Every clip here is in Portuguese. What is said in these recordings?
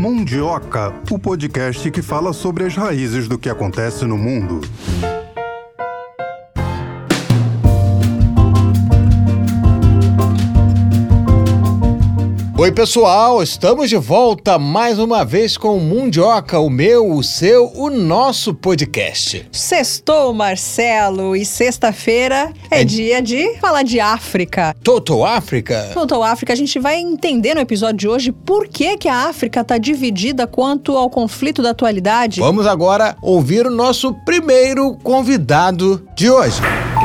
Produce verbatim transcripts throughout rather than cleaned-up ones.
Mundioca, o podcast que fala sobre as raízes do que acontece no mundo. Oi pessoal, estamos de volta mais uma vez com o Mundioca, o meu, o seu, o nosso podcast. Sextou, Marcelo, e sexta-feira é, é dia de falar de África. Total África? Total África, a gente vai entender no episódio de hoje por que, que a África está dividida quanto ao conflito da atualidade. Vamos agora ouvir o nosso primeiro convidado de hoje.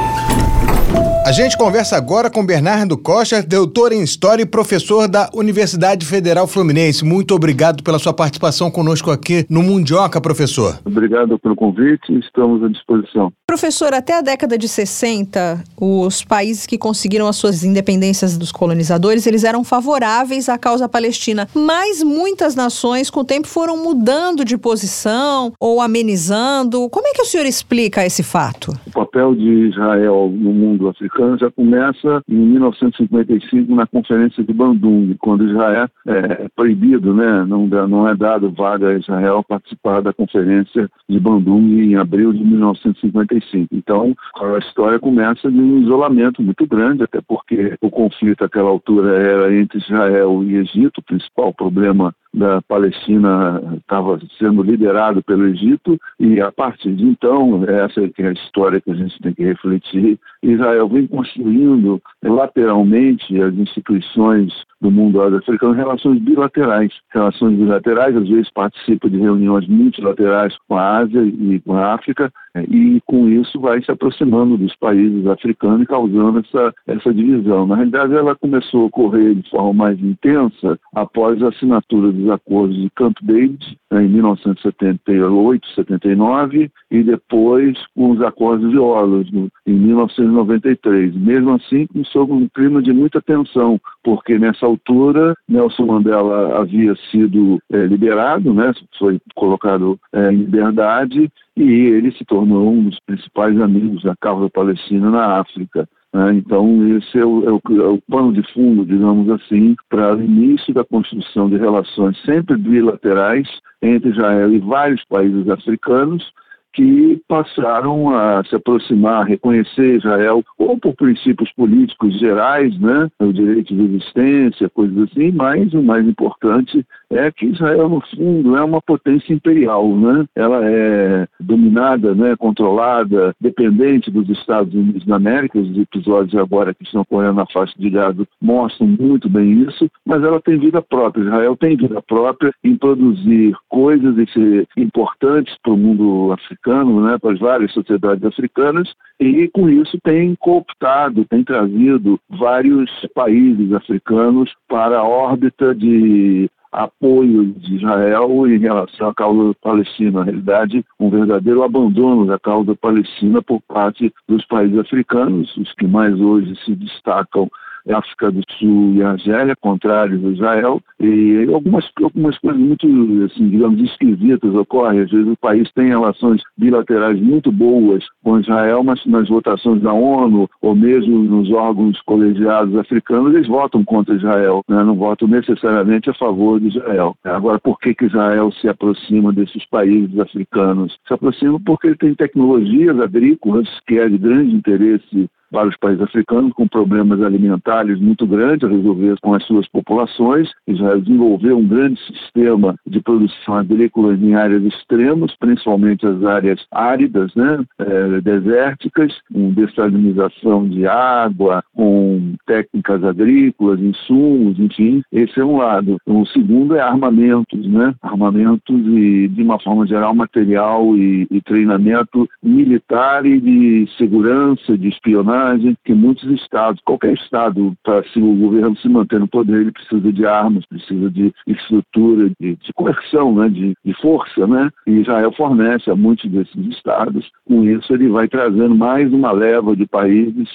A gente conversa agora com Bernardo Costa, doutor em História e professor da Universidade Federal Fluminense. Muito obrigado pela sua participação conosco aqui no Mundioca, professor. Obrigado pelo convite, estamos à disposição. Professor, até a década de sessenta, os países que conseguiram as suas independências dos colonizadores, eles eram favoráveis à causa palestina, mas muitas nações com o tempo foram mudando de posição ou amenizando. Como é que o senhor explica esse fato? O papel de Israel no mundo africano já começa em mil novecentos e cinquenta e cinco na Conferência de Bandung, quando Israel é proibido, né? não, não é dado vaga a Israel participar da Conferência de Bandung em abril de mil novecentos e cinquenta e cinco. Então, a história começa de um isolamento muito grande, até porque o conflito àquela altura era entre Israel e Egito, o principal problema da Palestina estava sendo liderado pelo Egito, e a partir de então, essa é a história que a gente tem que refletir, Israel vem construindo lateralmente as instituições do mundo africano, relações bilaterais. Relações bilaterais, às vezes participa de reuniões multilaterais com a Ásia e com a África, e com isso vai se aproximando dos países africanos e causando essa, essa divisão. Na realidade, ela começou a ocorrer de forma mais intensa após a assinatura dos acordos de Camp David, em mil novecentos e setenta e oito, setenta e nove, e depois com os acordos de Oslo, em mil novecentos e noventa e três. Mesmo assim, sob um clima de muita tensão, porque nessa altura Nelson Mandela havia sido é, liberado, né, foi colocado é, em liberdade, e ele se tornou um dos principais amigos da causa palestina na África. Né? Então, esse é o, é, o, é o pano de fundo, digamos assim, para o início da construção de relações sempre bilaterais entre Israel e vários países africanos, que passaram a se aproximar, a reconhecer Israel, ou por princípios políticos gerais, né, o direito de existência, coisas assim, mas o mais importante é que Israel, no fundo, é uma potência imperial, né? Ela é dominada, né, controlada, dependente dos Estados Unidos da América. Os episódios agora que estão ocorrendo na faixa de Gaza mostram muito bem isso, mas ela tem vida própria. Israel tem vida própria em produzir coisas e ser importantes para o mundo africano, né, para as várias sociedades africanas, e com isso tem cooptado, tem trazido vários países africanos para a órbita de apoio de Israel em relação à causa palestina. Na realidade, um verdadeiro abandono da causa palestina por parte dos países africanos, os que mais hoje se destacam é a África do Sul e a Argélia, contrários a Israel, e algumas, algumas coisas muito, assim, digamos, esquisitas ocorrem. Às vezes o país tem relações bilaterais muito boas com Israel, mas nas votações da ONU, ou mesmo nos órgãos colegiados africanos, eles votam contra Israel, né? Não votam necessariamente a favor de Israel. Agora, por que que Israel se aproxima desses países africanos? Se aproxima porque ele tem tecnologias agrícolas que é de grande interesse para os países africanos, com problemas alimentares muito grandes a resolver com as suas populações. Israel desenvolveu um grande sistema de produção agrícola em áreas extremas, principalmente as áreas áridas, né, é, desérticas, com dessalinização de água, com técnicas agrícolas, insumos, enfim. Esse é um lado. O segundo é armamentos, né, armamentos e, de uma forma geral, material e, e treinamento militar e de segurança, de espionagem, que muitos estados, qualquer estado, para se o governo se manter no poder, ele precisa de armas, precisa de estrutura, de, de coerção, né, de, de força, né? E Israel fornece a muitos desses estados. Com isso, ele vai trazendo mais uma leva de países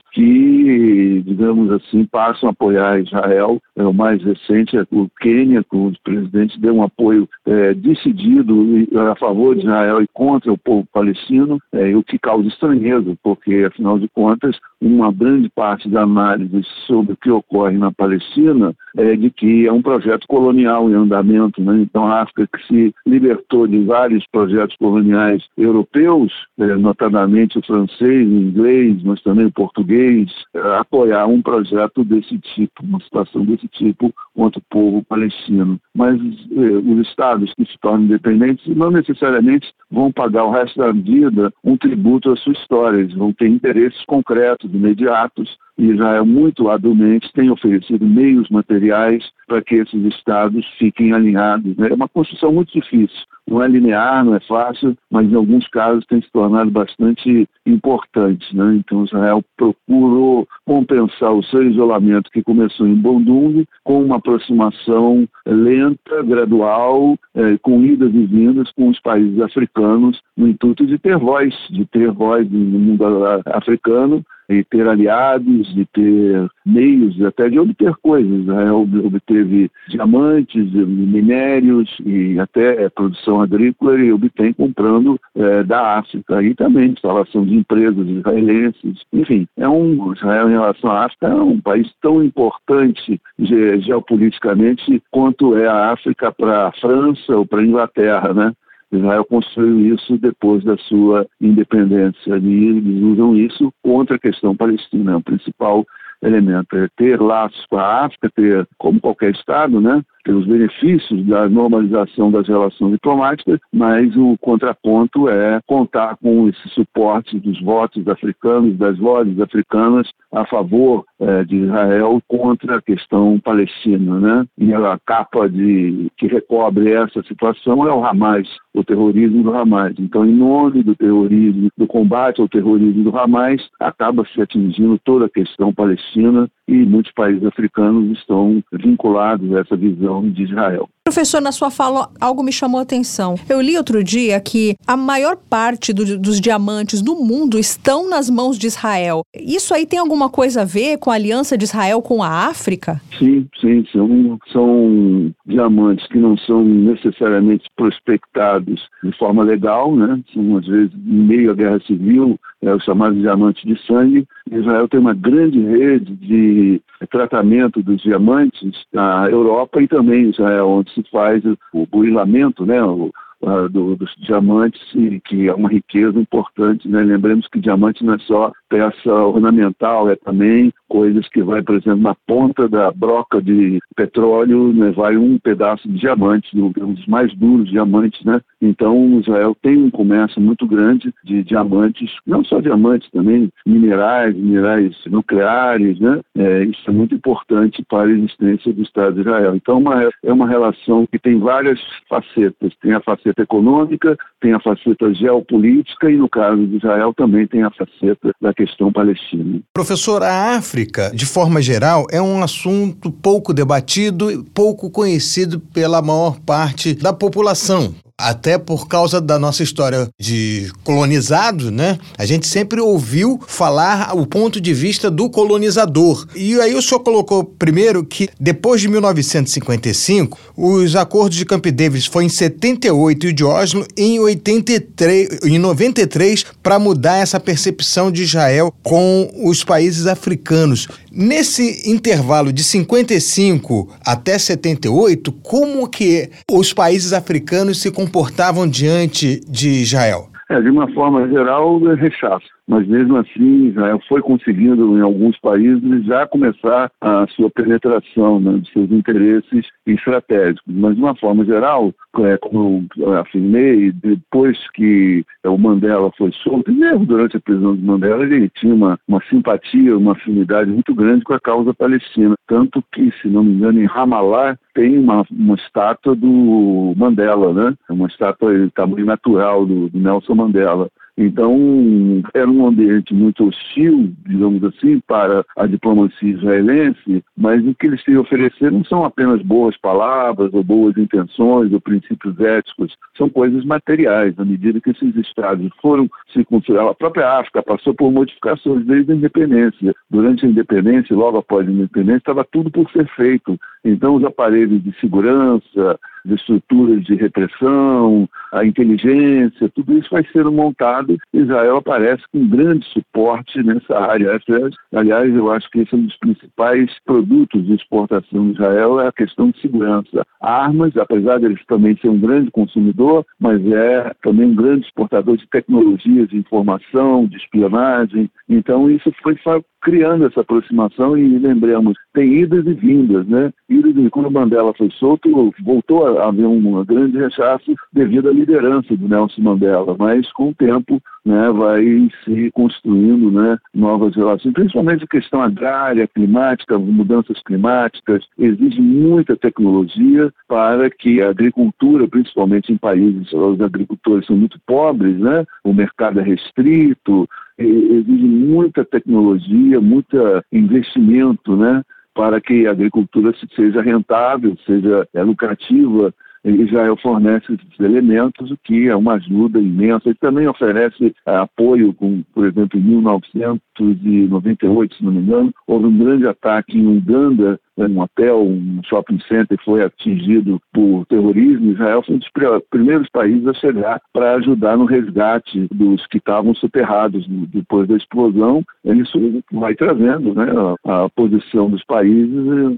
que, digamos assim, passam a apoiar Israel. É, o mais recente é o Quênia, com o presidente deu um apoio é, decidido a favor de Israel e contra o povo palestino, é, o que causa estranheza, porque, afinal de contas, uma grande parte da análise sobre o que ocorre na Palestina é de que é um projeto colonial em andamento, né? Então a África, que se libertou de vários projetos coloniais europeus, é, notadamente o francês, o inglês, mas também o português, é, apoiar um projeto desse tipo, uma situação desse tipo contra o povo palestino. Mas é, os estados que se tornam independentes não necessariamente vão pagar o resto da vida um tributo à sua história, eles vão ter interesses concretos, imediatos, e Israel muito habilmente tem oferecido meios materiais para que esses estados fiquem alinhados, né? É uma construção muito difícil, não é linear, não é fácil, mas em alguns casos tem se tornado bastante importante, né? Então Israel procurou compensar o seu isolamento que começou em Bandung com uma aproximação lenta, gradual, eh, com idas e vindas com os países africanos, no intuito de ter voz, de ter voz no mundo africano, e ter aliados, de ter meios, até de obter coisas. Israel obteve diamantes, minérios e até produção agrícola e obtém comprando é, da África. E também instalação de empresas israelenses. Enfim, é um, Israel em relação à África é um país tão importante ge, geopoliticamente quanto é a África para a França ou para a Inglaterra, né? Israel construiu isso depois da sua independência e eles usam isso contra a questão palestina. O principal elemento é ter laços com a África, ter, como qualquer Estado, né, ter os benefícios da normalização das relações diplomáticas, mas o contraponto é contar com esse suporte dos votos africanos, das vozes africanas a favor é, de Israel contra a questão palestina, né? E a capa de, que recobre essa situação é o Hamas, o terrorismo do Hamas. Então, em nome do terrorismo, do combate ao terrorismo do Hamas, acaba se atingindo toda a questão palestina e muitos países africanos estão vinculados a essa visão de Israel. Professor, na sua fala, algo me chamou a atenção. Eu li outro dia que a maior parte do, dos diamantes do mundo estão nas mãos de Israel. Isso aí tem alguma coisa a ver com a aliança de Israel com a África? Sim, sim. São, são diamantes que não são necessariamente prospectados de forma legal, né? São, às vezes, em meio à guerra civil, é, os chamados diamantes de sangue. Israel tem uma grande rede de tratamento dos diamantes na Europa e também em Israel, onde se faz o burilamento, né, o, a, do, dos diamantes, que é uma riqueza importante, né? Lembremos que diamante não é só peça ornamental, é também coisas que vai, por exemplo, na ponta da broca de petróleo, né, vai um pedaço de diamante, um dos mais duros diamantes, né? Então, Israel tem um comércio muito grande de diamantes, não só diamantes, também minerais, minerais nucleares, né? É, isso é muito importante para a existência do Estado de Israel. Então, uma, é uma relação que tem várias facetas. Tem a faceta econômica, tem a faceta geopolítica e, no caso de Israel, também tem a faceta da questão palestina. Professor, a África, de forma geral, é um assunto pouco debatido e pouco conhecido pela maior parte da população. Até por causa da nossa história de colonizado, né? A gente sempre ouviu falar o ponto de vista do colonizador. E aí o senhor colocou primeiro que depois de mil novecentos e cinquenta e cinco, os acordos de Camp David foi em setenta e oito e o de Oslo em, oitenta e três, em noventa e três para mudar essa percepção de Israel com os países africanos. Nesse intervalo de cinquenta e cinco até setenta e oito, como que os países africanos se comportavam diante de Israel? É, de uma forma geral, é rechaço. Mas mesmo assim, Israel foi conseguindo, em alguns países, já começar a sua penetração, né, de seus interesses estratégicos. Mas, de uma forma geral, é, como eu afirmei, depois que o Mandela foi solto, e mesmo durante a prisão de Mandela, ele tinha uma, uma simpatia, uma afinidade muito grande com a causa palestina. Tanto que, se não me engano, em Ramallah tem uma, uma estátua do Mandela, né? Uma estátua de tamanho natural do, do Nelson Mandela. Então, era um ambiente muito hostil, digamos assim, para a diplomacia israelense, mas o que eles têm a oferecer não são apenas boas palavras ou boas intenções ou princípios éticos, são coisas materiais. À medida que esses estados foram se construir, a própria África passou por modificações desde a independência. Durante a independência e logo após a independência, estava tudo por ser feito. Então, os aparelhos de segurança, as estruturas de repressão, a inteligência, tudo isso vai sendo montado. Israel aparece com grande suporte nessa área. Aliás, eu acho que esse é um dos principais produtos de exportação de Israel, é a questão de segurança. Armas, apesar de eles também ser um grande consumidor, mas é também um grande exportador de tecnologias de informação, de espionagem. Então isso foi criando essa aproximação e, lembremos, tem idas e vindas, né? Idas e quando o Mandela foi solto, voltou a haver um grande rechaço devido à liderança do Nelson Mandela, mas com o tempo, né, vai se construindo, né, novas relações, principalmente a questão agrária, climática, mudanças climáticas, exige muita tecnologia para que a agricultura, principalmente em países onde os agricultores são muito pobres, né, o mercado é restrito, exige muita tecnologia, muito investimento, né, para que a agricultura seja rentável, seja é, lucrativa. Israel fornece esses elementos, o que é uma ajuda imensa. Ele também oferece é, apoio, com, por exemplo, em mil novecentos e noventa e oito, se não me engano, houve um grande ataque em Uganda, um hotel, um shopping center foi atingido por terrorismo. Israel foi um dos primeiros países a chegar para ajudar no resgate dos que estavam soterrados depois da explosão. Isso vai trazendo, né, a, a posição dos países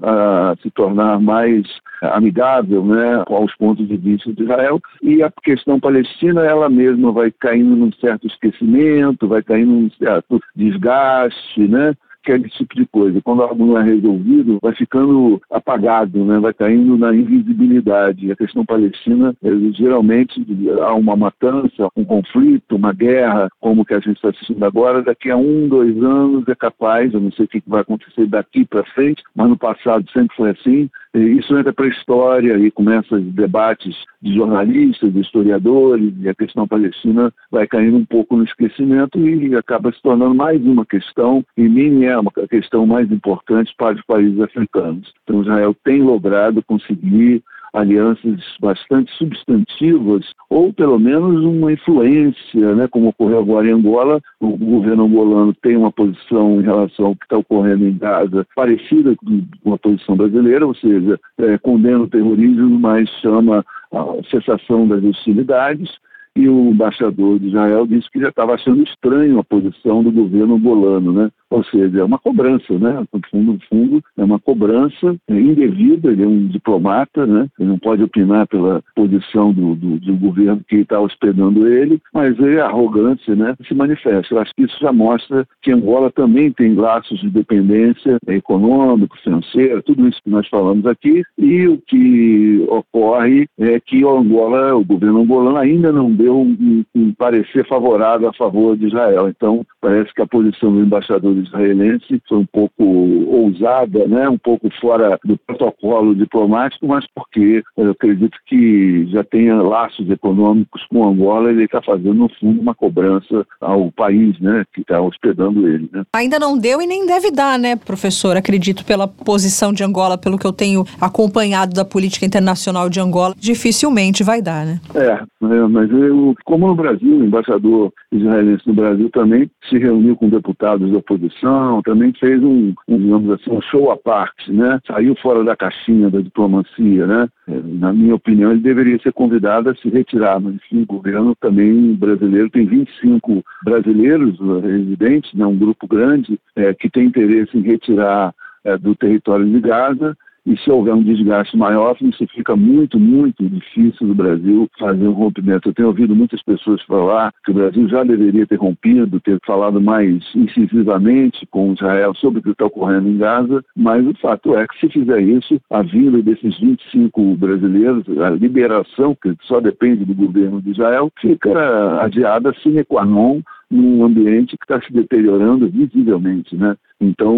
a se tornar mais amigável, né, aos pontos de vista de Israel. E a questão palestina, ela mesma vai caindo num certo esquecimento, vai caindo num certo desgaste, né? Aquele tipo de coisa. Quando algo não é resolvido, vai ficando apagado, né? Vai caindo na invisibilidade. A questão palestina, geralmente, há uma matança, um conflito, uma guerra, como que a gente está assistindo agora, daqui a um, dois anos é capaz, eu não sei o que vai acontecer daqui para frente, mas no passado sempre foi assim. Isso entra para a história e começa os debates de jornalistas, de historiadores, e a questão palestina vai caindo um pouco no esquecimento e acaba se tornando mais uma questão, e nem é uma questão mais importante para os países africanos. Então Israel tem logrado conseguir alianças bastante substantivas, ou pelo menos uma influência, né, como ocorreu agora em Angola. O governo angolano tem uma posição em relação ao que está ocorrendo em Gaza parecida com a posição brasileira, ou seja, é, condena o terrorismo, mas chama a cessação das hostilidades. E o embaixador de Israel disse que já estava achando estranho a posição do governo angolano, né? Ou seja, é uma cobrança, né? No fundo, no fundo, é uma cobrança indevida. Ele é um diplomata, né? Ele não pode opinar pela posição do, do, do governo que está hospedando ele, mas é a arrogância, né, se manifesta. Eu acho que isso já mostra que Angola também tem laços de dependência econômico, financeiro, tudo isso que nós falamos aqui, e o que ocorre é que o Angola, o governo angolano ainda não deu um, um parecer favorável a favor de Israel. Então, parece que a posição do embaixador israelense foi um pouco ousada, né? Um pouco fora do protocolo diplomático, mas porque eu acredito que já tenha laços econômicos com Angola, ele está fazendo, no fundo, uma cobrança ao país, né, que está hospedando ele, né? Ainda não deu e nem deve dar, né, professor? Acredito, pela posição de Angola, pelo que eu tenho acompanhado da política internacional de Angola, dificilmente vai dar, né? É, é mas eu, como no Brasil, o embaixador israelense no Brasil também se reuniu com deputados da oposição, também fez um, um, digamos assim, um show à parte, né? Saiu fora da caixinha da diplomacia, né? Na minha opinião, ele deveria ser convidado a se retirar, mas enfim, o governo também brasileiro tem vinte e cinco brasileiros residentes, né? Um grupo grande é, que tem interesse em retirar é, do território de Gaza. E se houver um desgaste maior, isso fica muito, muito difícil no Brasil fazer um rompimento. Eu tenho ouvido muitas pessoas falar que o Brasil já deveria ter rompido, ter falado mais incisivamente com Israel sobre o que está ocorrendo em Gaza, mas o fato é que se fizer isso, a vinda desses vinte e cinco brasileiros, a liberação, que só depende do governo de Israel, fica adiada sine qua non num ambiente que está se deteriorando visivelmente, né? Então,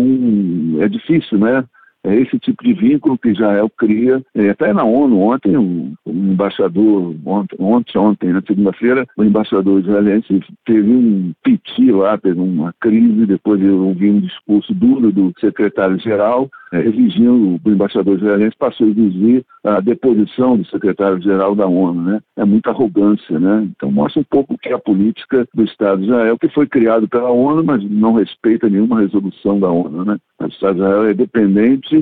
é difícil, né? É esse tipo de vínculo que Israel cria. É, até na ONU, ontem, um, um embaixador, ontem, ontem, ontem na segunda-feira, o embaixador israelense teve um piti lá, teve uma crise, depois eu ouvi um discurso duro do secretário-geral, é, exigindo, o embaixador israelense passou a exigir a deposição do secretário-geral da ONU, né? É muita arrogância, né? Então mostra um pouco o que é a política do Estado de Israel, que foi criado pela ONU, mas não respeita nenhuma resolução da ONU, né? O Estado de Israel é dependente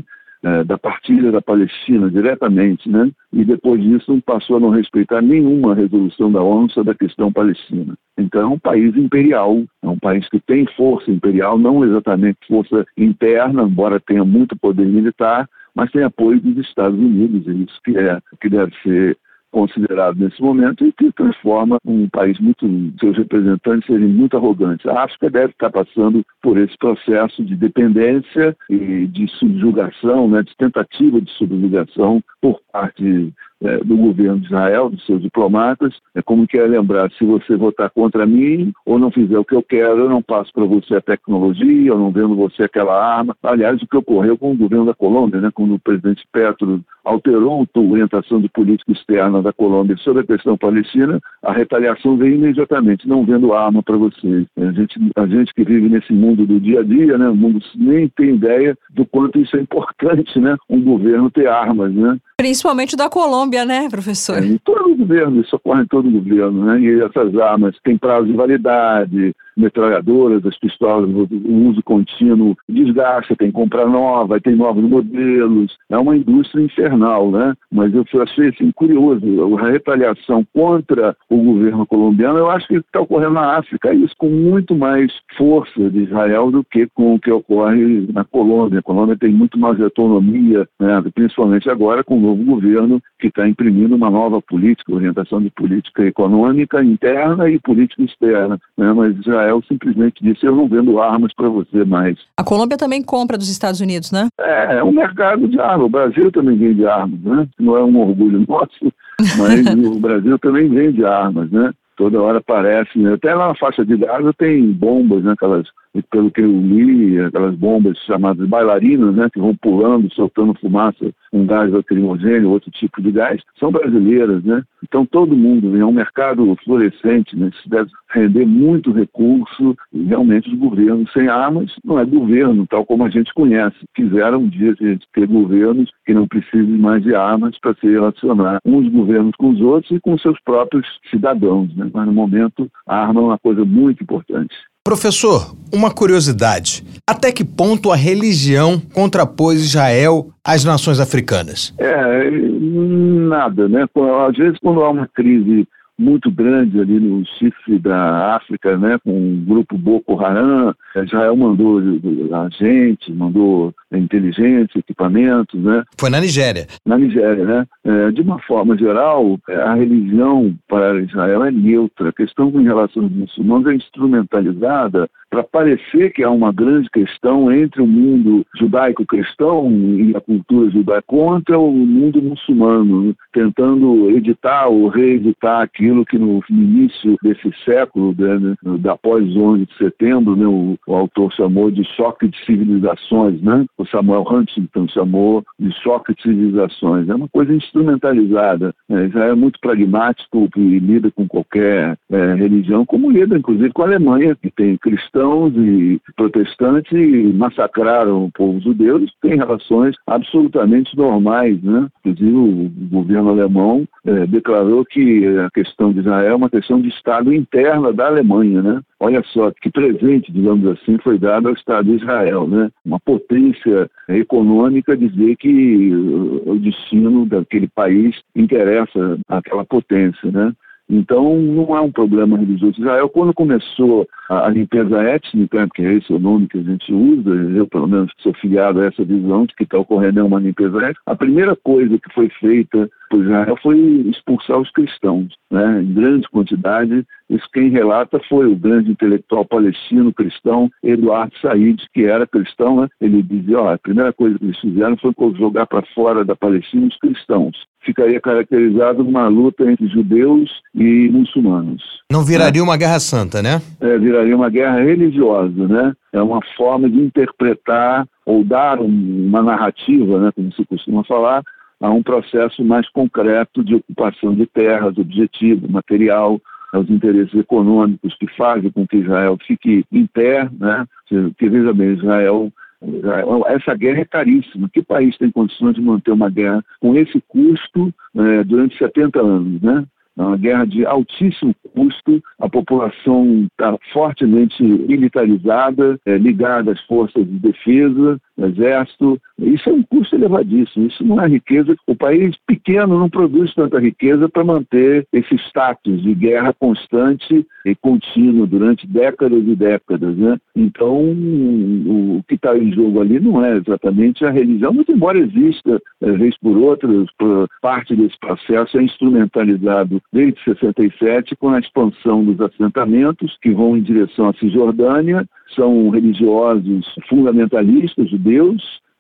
é, da partilha da Palestina diretamente, né? E depois disso passou a não respeitar nenhuma resolução da ONU sobre a questão palestina. Então é um país imperial, é um país que tem força imperial, não exatamente força interna, embora tenha muito poder militar, mas tem apoio dos Estados Unidos, e isso que, é, que deve ser considerado nesse momento, e que transforma um país muito, seus representantes serem muito arrogantes. A África deve estar passando por esse processo de dependência e de subjugação, né, de tentativa de subjugação por parte é, do governo de Israel, dos seus diplomatas. É como quer lembrar, se você votar contra mim ou não fizer o que eu quero, eu não passo para você a tecnologia, eu não vendo você aquela arma. Aliás, o que ocorreu com o governo da Colômbia, né, quando o presidente Petro alterou a orientação de política externa da Colômbia sobre a questão palestina, a retaliação veio imediatamente, não vendo arma para vocês. A gente, a gente que vive nesse mundo do dia a dia, né, o mundo nem tem ideia do quanto isso é importante, né, um governo ter armas, né? Principalmente da Colômbia, né, professor? É, em todo o governo, isso ocorre em todo o governo, né? E essas armas têm prazo de validade, metralhadoras, as pistolas, o uso contínuo desgasta, tem que comprar nova, tem novos modelos, é uma indústria infernal, né? Mas eu achei assim, curioso, a retaliação contra o governo colombiano, eu acho que está ocorrendo na África, isso com muito mais força de Israel do que com o que ocorre na Colômbia. A Colômbia tem muito mais autonomia, né? Principalmente agora com o novo governo que está imprimindo uma nova política, orientação de política econômica interna e política externa, né? Mas Israel Israel simplesmente disse, eu não vendo armas para você mais. A Colômbia também compra dos Estados Unidos, né? É, é um mercado de armas. O Brasil também vende armas, né? Não é um orgulho nosso, mas o Brasil também vende armas, né? Toda hora aparece, né? Até lá na faixa de Gaza tem bombas, né? Aquelas, pelo que eu li, aquelas bombas chamadas bailarinas, né? Que vão pulando, soltando fumaça, um gás lacrimogêneo, outro tipo de gás, são brasileiras, né? Então todo mundo, né? É um mercado florescente, né? Isso deve render muito recurso, e realmente os governos sem armas não é governo, tal como a gente conhece. Quiseram um dia a gente ter governos que não precisem mais de armas para se relacionar uns governos com os outros e com seus próprios cidadãos, né? Mas no momento a arma é uma coisa muito importante. Professor, uma curiosidade. Até que ponto a religião contrapôs Israel às nações africanas? É, nada, né? Às vezes quando há uma crise muito grande ali no chifre da África, né, com o grupo Boko Haram, Israel mandou agentes, mandou inteligência, equipamentos, né? Foi na Nigéria. Na Nigéria, né? É, de uma forma geral, a religião para Israel é neutra. A questão com relação aos muçulmanos é instrumentalizada para parecer que há uma grande questão entre o mundo judaico-cristão e a cultura judaica contra o mundo muçulmano, tentando editar ou reeditar aquilo que no início desse século, né, da pós onze de setembro, né, o, o autor chamou de choque de civilizações, né? O Samuel Huntington chamou de choque de civilizações. É uma coisa instrumentalizada. Né? Israel é muito pragmático e lida com qualquer é, religião, como lida inclusive com a Alemanha, que tem cristãos e protestantes e massacraram o povo judeu, tem relações absolutamente normais, né? Inclusive o governo alemão é, declarou que a questão de Israel é uma questão de Estado interna da Alemanha, né? Olha só que presente, digamos assim, foi dado ao Estado de Israel, né? Uma potência econômica dizer que o destino daquele país interessa àquela potência, né? Então, não há um problema religioso. Israel, quando começou a, a limpeza étnica, que é esse o nome que a gente usa, eu, pelo menos, sou filiado a essa visão de que está ocorrendo uma limpeza étnica, a primeira coisa que foi feita por Israel foi expulsar os cristãos, né, em grande quantidade. Isso quem relata foi o grande intelectual palestino cristão Eduardo Said, que era cristão, né? Ele dizia, ó, a primeira coisa que eles fizeram foi jogar para fora da Palestina os cristãos. Ficaria caracterizado uma luta entre judeus e muçulmanos. Não viraria né? uma guerra santa, né? É, viraria uma guerra religiosa, né? É uma forma de interpretar ou dar um, uma narrativa, né, como se costuma falar, a um processo mais concreto de ocupação de terras, objetivo, material, aos interesses econômicos que fazem com que Israel fique em pé, né? Porque, veja bem, Israel, Israel, essa guerra é caríssima. Que país tem condições de manter uma guerra com esse custo é, durante setenta anos, né? É uma guerra de altíssimo custo, a população está fortemente militarizada, é, ligada às forças de defesa, exército. Isso é um custo elevadíssimo, isso não é riqueza. O país pequeno não produz tanta riqueza para manter esse status de guerra constante e contínua durante décadas e décadas, né? Então, o, o que está em jogo ali não é exatamente a religião, mas embora exista, vez por outra, por parte desse processo é instrumentalizado desde sessenta e sete com a expansão dos assentamentos que vão em direção à Cisjordânia, são religiosos fundamentalistas judeus,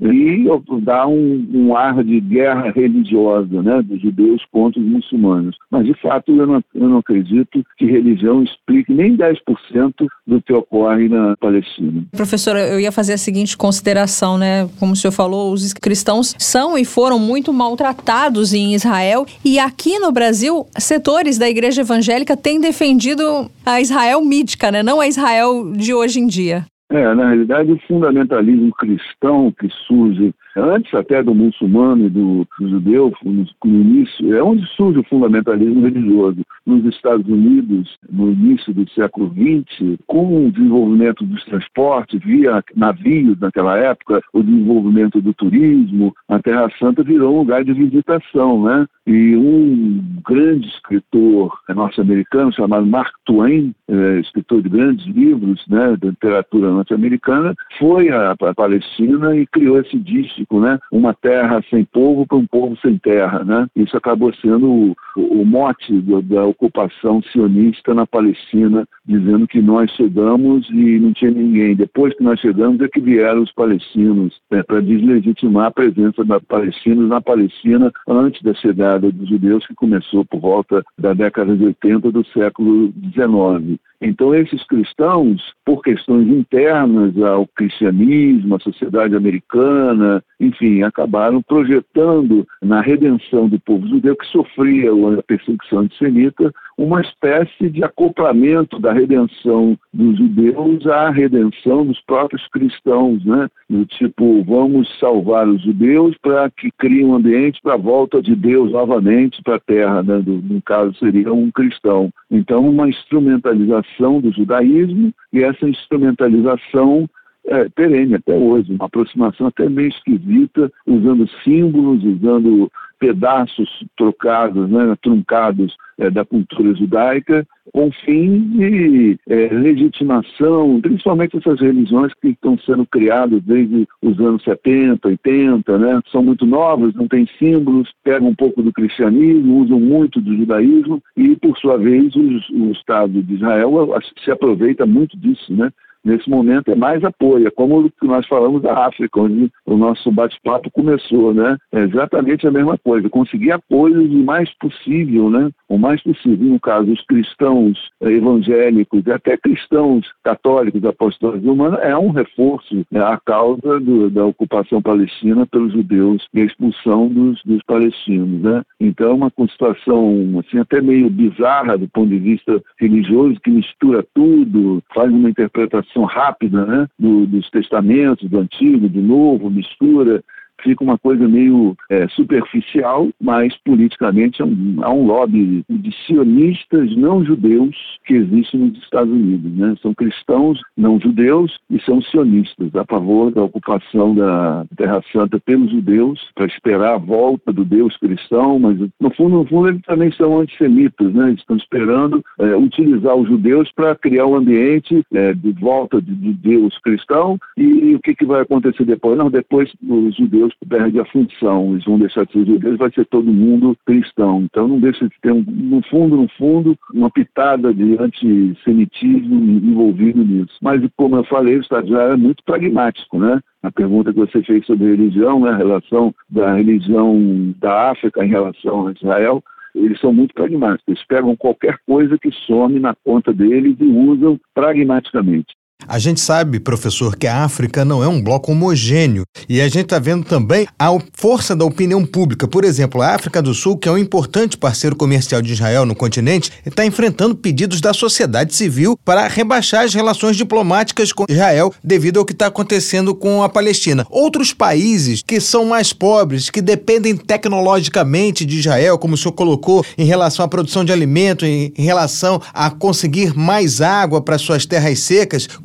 e dá um, um ar de guerra religiosa, né, dos judeus contra os muçulmanos. Mas, de fato, eu não, eu não acredito que religião explique nem dez por cento do que ocorre na Palestina. Professora, eu ia fazer a seguinte consideração, né? Como o senhor falou, os cristãos são e foram muito maltratados em Israel, e aqui no Brasil, setores da igreja evangélica têm defendido a Israel mítica, né? Não a Israel de hoje em dia. É, na realidade, o fundamentalismo cristão que surge antes até do muçulmano e do, do judeu, no, no início, é onde surge o fundamentalismo religioso. Nos Estados Unidos, no início do século vinte, com o desenvolvimento dos transportes via navios naquela época, o desenvolvimento do turismo, a Terra Santa virou um lugar de visitação, né? E um grande escritor norte-americano chamado Mark Twain, é, escritor de grandes livros, né, da literatura norte-americana, foi à, à Palestina e criou esse dístico, né, uma terra sem povo para um povo sem terra, né? Isso acabou sendo o, o mote do, da ocupação sionista na Palestina, dizendo que nós chegamos e não tinha ninguém. Depois que nós chegamos é que vieram os palestinos, né, para deslegitimar a presença da palestinos na Palestina antes da chegada dos judeus, que começou por volta da década de oitenta do século dezenove. Então, esses cristãos, por questões internas ao cristianismo, à sociedade americana, enfim, acabaram projetando na redenção do povo judeu, que sofria a perseguição antissemita, uma espécie de acoplamento da redenção dos judeus à redenção dos próprios cristãos, né? Do tipo, vamos salvar os judeus para que criem um ambiente para a volta de Deus novamente para a terra, né? Do, no caso, seria um cristão. Então, uma instrumentalização do judaísmo, e essa instrumentalização é perene até hoje, uma aproximação até meio esquisita, usando símbolos, usando pedaços trocados, né, truncados é, da cultura judaica, com fim de é, legitimação, principalmente essas religiões que estão sendo criadas desde os anos setenta, oitenta, né, são muito novas, não têm símbolos, pegam um pouco do cristianismo, usam muito do judaísmo e, por sua vez, os, o Estado de Israel se aproveita muito disso, né? Nesse momento é mais apoio, é como o que nós falamos da África, onde o nosso bate-papo começou, né? É exatamente a mesma coisa, conseguir apoio o mais possível, né? O mais possível, no caso, os cristãos evangélicos e até cristãos católicos apostólicos romanos, é um reforço, né, à causa do, da ocupação palestina pelos judeus e a expulsão dos, dos palestinos, né? Então é uma situação assim, até meio bizarra do ponto de vista religioso, que mistura tudo, faz uma interpretação rápida, né, do, dos testamentos, do Antigo, do Novo, mistura, fica uma coisa meio é, superficial, mas politicamente há um, há um lobby de sionistas não judeus que existe nos Estados Unidos, né? São cristãos não judeus e são sionistas a favor da ocupação da Terra Santa pelos judeus, para esperar a volta do Deus cristão, mas no fundo, no fundo eles também são antissemitas, né? Eles estão esperando é, utilizar os judeus para criar um ambiente é, de volta de, de Deus cristão, e, e o que, que vai acontecer depois? Não, depois os judeus perde a função, eles vão deixar de ser judeus, vai ser todo mundo cristão. Então não deixa de ter, um, no fundo, no fundo, uma pitada de antissemitismo envolvido nisso. Mas, como eu falei, o Estado de Israel é muito pragmático, né? A pergunta que você fez sobre religião, né? A relação da religião da África em relação a Israel, eles são muito pragmáticos. Eles pegam qualquer coisa que some na conta deles e usam pragmaticamente. A gente sabe, professor, que a África não é um bloco homogêneo, e a gente está vendo também a força da opinião pública. Por exemplo, a África do Sul, que é um importante parceiro comercial de Israel no continente, está enfrentando pedidos da sociedade civil para rebaixar as relações diplomáticas com Israel devido ao que está acontecendo com a Palestina. Outros países que são mais pobres, que dependem tecnologicamente de Israel, como o senhor colocou, em relação à produção de alimento, em relação a conseguir mais água para suas terras secas,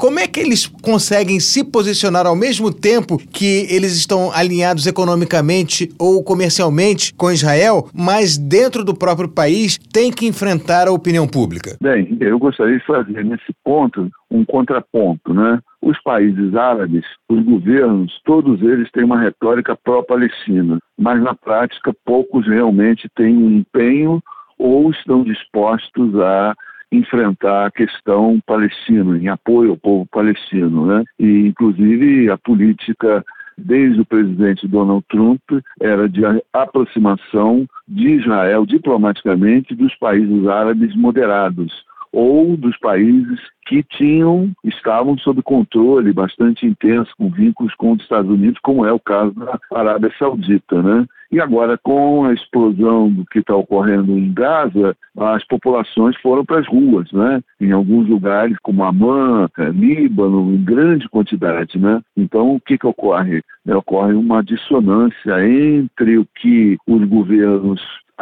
como é que eles conseguem se posicionar ao mesmo tempo que eles estão alinhados economicamente ou comercialmente com Israel, mas dentro do próprio país tem que enfrentar a opinião pública? Bem, eu gostaria de fazer nesse ponto um contraponto, né? Os países árabes, os governos, todos eles têm uma retórica pró-Palestina, mas na prática poucos realmente têm um empenho ou estão dispostos a enfrentar a questão palestina, em apoio ao povo palestino, né? E, inclusive, a política desde o presidente Donald Trump era de aproximação de Israel diplomaticamente dos países árabes moderados ou dos países que tinham, estavam sob controle bastante intenso, com vínculos com os Estados Unidos, como é o caso da Arábia Saudita, né? E agora, com a explosão do que está ocorrendo em Gaza, as populações foram para as ruas, né? Em alguns lugares, como Amman, é, Líbano, em grande quantidade, né? Então, o que que ocorre? É, ocorre uma dissonância entre o que os governos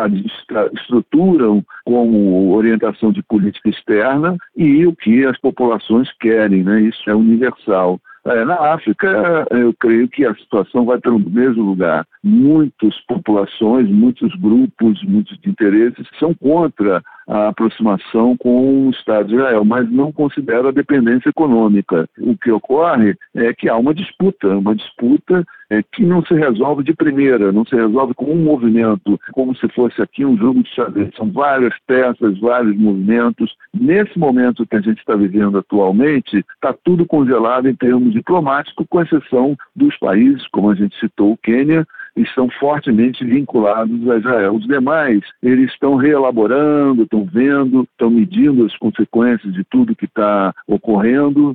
estruturam como orientação de política externa e o que as populações querem, né? Isso é universal. É, na África, eu creio que a situação vai para o mesmo lugar. Muitas populações, muitos grupos, muitos interesses são contra a aproximação com o Estado de Israel, mas não consideram a dependência econômica. O que ocorre é que há uma disputa, uma disputa é, que não se resolve de primeira, não se resolve com um movimento, como se fosse aqui um jogo de xadrez. São várias peças, vários movimentos. Nesse momento que a gente está vivendo atualmente, está tudo congelado em termos diplomáticos, com exceção dos países, como a gente citou, o Quênia, estão fortemente vinculados a Israel. Os demais, eles estão reelaborando, estão vendo, estão medindo as consequências de tudo que está ocorrendo,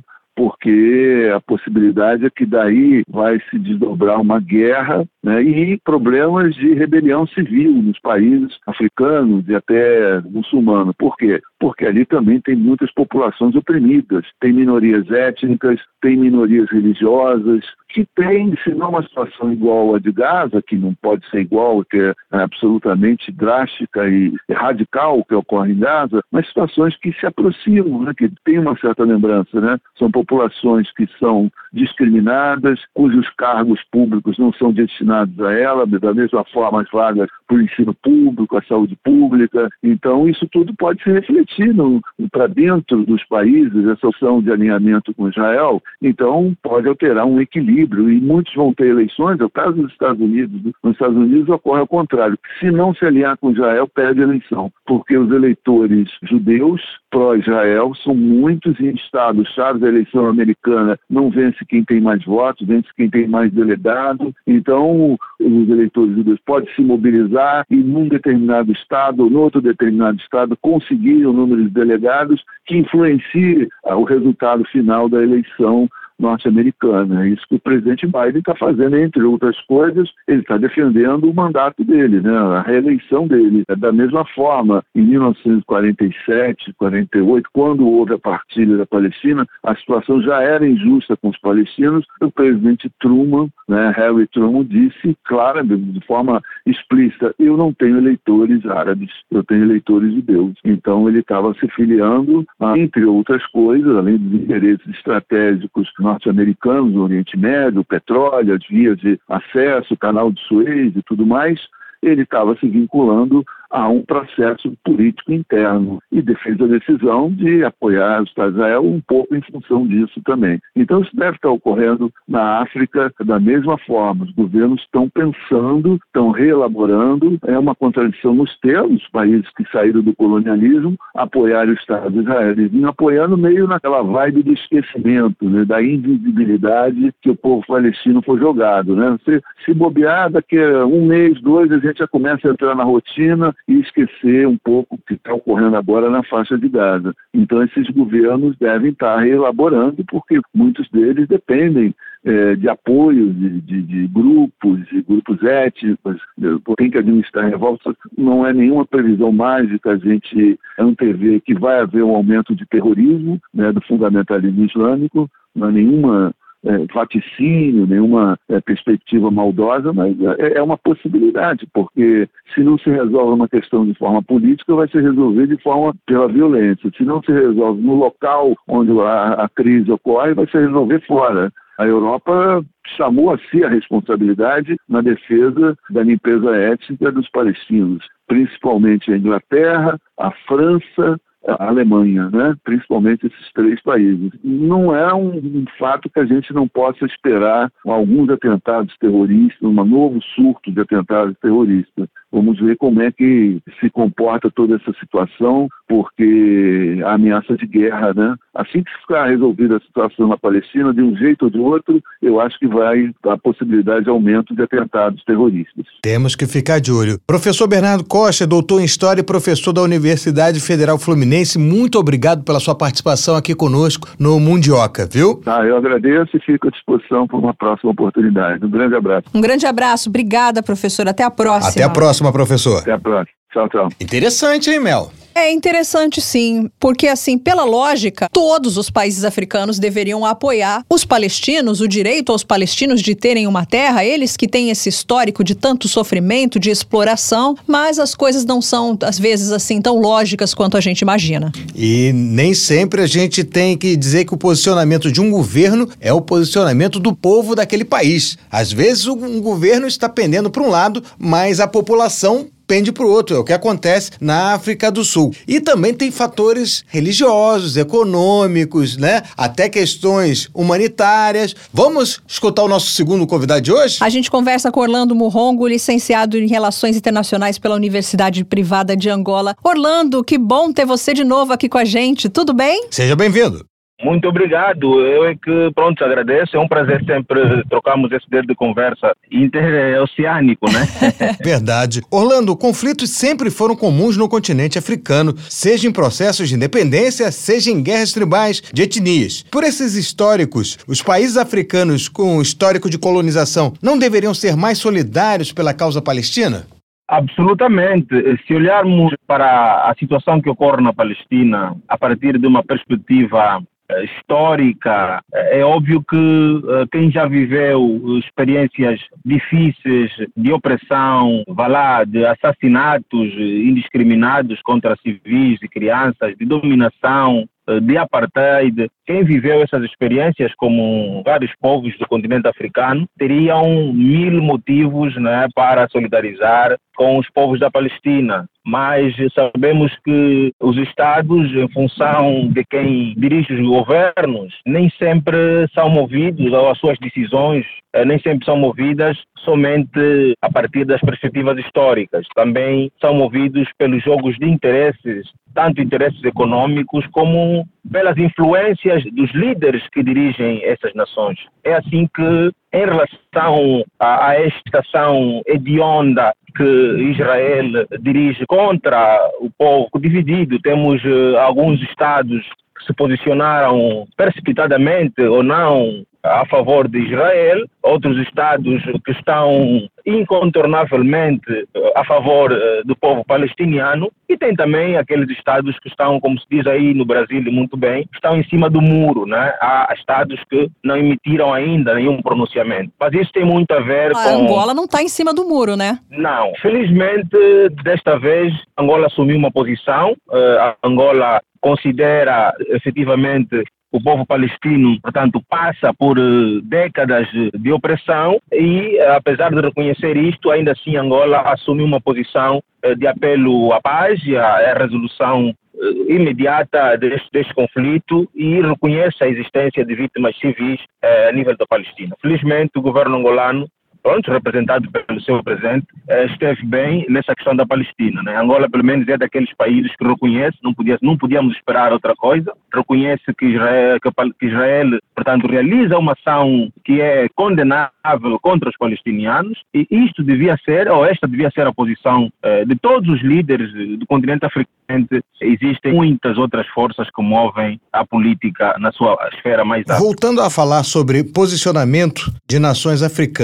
porque a possibilidade é que daí vai se desdobrar uma guerra, né, e problemas de rebelião civil nos países africanos e até muçulmanos. Por quê? Porque ali também tem muitas populações oprimidas, tem minorias étnicas, tem minorias religiosas, que tem, se não uma situação igual a de Gaza, que não pode ser igual, que é absolutamente drástica e radical o que ocorre em Gaza, mas situações que se aproximam, né, que tem uma certa lembrança, né? São populações que são discriminadas, cujos cargos públicos não são destinados a ela, da mesma forma as vagas para o ensino público, a saúde pública. Então, isso tudo pode se refletir para dentro dos países, essa opção de alinhamento com Israel, então pode alterar um equilíbrio, e muitos vão ter eleições. É o caso dos Estados Unidos. Nos Estados Unidos ocorre ao contrário. Se não se alinhar com Israel, perde a eleição, porque os eleitores judeus pró-Israel são muitos em estados-chave da eleição americana. Não vence quem tem mais votos, vence quem tem mais delegado. Então, os eleitores judeus podem se mobilizar e, num determinado estado ou em outro determinado estado, conseguir o número de delegados que influencie o resultado final da eleição norte-americana. É isso que o presidente Biden está fazendo, entre outras coisas. Ele está defendendo o mandato dele, né? A reeleição dele. Da mesma forma, em mil novecentos e quarenta e sete, quarenta e oito, quando houve a partilha da Palestina, a situação já era injusta com os palestinos. O presidente Truman, né, Harry Truman, disse claramente, de forma explícita: eu não tenho eleitores árabes, eu tenho eleitores judeus. Então ele estava se filiando, a, entre outras coisas, além dos interesses estratégicos norte-americanos no Oriente Médio, o petróleo, as vias de acesso, o canal de Suez e tudo mais, ele estava se vinculando a um processo político interno e fez a decisão de apoiar o Estado de Israel um pouco em função disso também. Então isso deve estar ocorrendo na África da mesma forma. Os governos estão pensando, estão reelaborando, é uma contradição nos termos, países que saíram do colonialismo apoiar o Estado de Israel. Eles vinham apoiando meio naquela vibe do esquecimento, né, da invisibilidade que o povo palestino foi jogado, né? Se, se bobear, daqui a um mês, dois, a gente já começa a entrar na rotina e esquecer um pouco o que está ocorrendo agora na faixa de Gaza. Então esses governos devem estar reelaborando, porque muitos deles dependem é, de apoio de, de, de grupos, de grupos étnicos, tem que administrar revoltas. Não é nenhuma previsão mágica a gente antever que vai haver um aumento de terrorismo, né, do fundamentalismo islâmico, não é nenhuma é, vaticínio, nenhuma é, perspectiva maldosa, mas é, é uma possibilidade, porque se não se resolve uma questão de forma política, vai ser resolvida de forma pela violência. Se não se resolve no local onde a, a crise ocorre, vai se resolver fora. A Europa chamou a si a responsabilidade na defesa da limpeza étnica dos palestinos, principalmente a Inglaterra, a França, a Alemanha, né? Principalmente esses três países. Não é um, um fato que a gente não possa esperar alguns atentados terroristas, um novo surto de atentados terroristas. Vamos ver como é que se comporta toda essa situação, porque a ameaça de guerra, né? Assim que ficar resolvida a situação na Palestina, de um jeito ou de outro, eu acho que vai dar a possibilidade de aumento de atentados terroristas. Temos que ficar de olho. Professor Bernardo Costa, doutor em História e professor da Universidade Federal Fluminense, muito obrigado pela sua participação aqui conosco no Mundioca, viu? Ah, eu agradeço e fico à disposição para uma próxima oportunidade. Um grande abraço. Um grande abraço. Obrigada, professor. Até a próxima. Até a próxima, professor. Até a próxima. Tchau, tchau. Interessante, hein, Mel? É interessante, sim, porque, assim, pela lógica, todos os países africanos deveriam apoiar os palestinos, o direito aos palestinos de terem uma terra, eles que têm esse histórico de tanto sofrimento, de exploração, mas as coisas não são, às vezes, assim, tão lógicas quanto a gente imagina. E nem sempre a gente tem que dizer que o posicionamento de um governo é o posicionamento do povo daquele país. Às vezes, um governo está pendendo para um lado, mas a população pende para o outro, é o que acontece na África do Sul. E também tem fatores religiosos, econômicos, né? Até questões humanitárias. Vamos escutar o nosso segundo convidado de hoje? A gente conversa com Orlando Muhongo, licenciado em Relações Internacionais pela Universidade Privada de Angola. Orlando, que bom ter você de novo aqui com a gente, tudo bem? Seja bem-vindo. Muito obrigado, eu é que, pronto, agradeço, é um prazer sempre trocarmos esse dedo de conversa interoceânico, né? Verdade. Orlando, conflitos sempre foram comuns no continente africano, seja em processos de independência, seja em guerras tribais de etnias. Por esses históricos, os países africanos com histórico de colonização não deveriam ser mais solidários pela causa palestina? Absolutamente. Se olharmos para a situação que ocorre na Palestina a partir de uma perspectiva histórica, é óbvio que uh, quem já viveu experiências difíceis de opressão, vá lá, de assassinatos indiscriminados contra civis e crianças, de dominação, de apartheid, quem viveu essas experiências, como vários povos do continente africano, teriam mil motivos, né, para solidarizar com os povos da Palestina. Mas sabemos que os Estados, em função de quem dirige os governos, nem sempre são movidos, ou as suas decisões nem sempre são movidas somente a partir das perspectivas históricas. Também são movidos pelos jogos de interesses, tanto interesses econômicos como pelas influências dos líderes que dirigem essas nações. É assim que, em relação a, a esta ação hedionda que Israel dirige contra o povo dividido, temos uh, alguns estados que se posicionaram precipitadamente ou não a favor de Israel, outros estados que estão incontornavelmente a favor uh, do povo palestiniano, e tem também aqueles estados que estão, como se diz aí no Brasil muito bem, estão em cima do muro, né? Há estados que não emitiram ainda nenhum pronunciamento. Mas isso tem muito a ver a com... Angola não está em cima do muro, né? Não. Felizmente, desta vez, Angola assumiu uma posição. Uh, a Angola considera efetivamente o povo palestino, portanto, passa por uh, décadas de, de opressão e, uh, apesar de reconhecer isto, ainda assim Angola assumiu uma posição uh, de apelo à paz e à, à resolução uh, imediata deste, deste conflito e reconhece a existência de vítimas civis uh, a nível da Palestina. Felizmente, o governo angolano, pronto, representado pelo seu presidente, esteve bem nessa questão da Palestina, né? Angola, pelo menos, é daqueles países que reconhece, não, podia, não podíamos esperar outra coisa, reconhece que Israel, que Israel, portanto, realiza uma ação que é condenável contra os palestinianos, e isto devia ser, ou esta devia ser a posição eh, de todos os líderes do continente africano. Existem muitas outras forças que movem a política na sua esfera mais alta. Voltando a falar sobre posicionamento de nações africanas, ali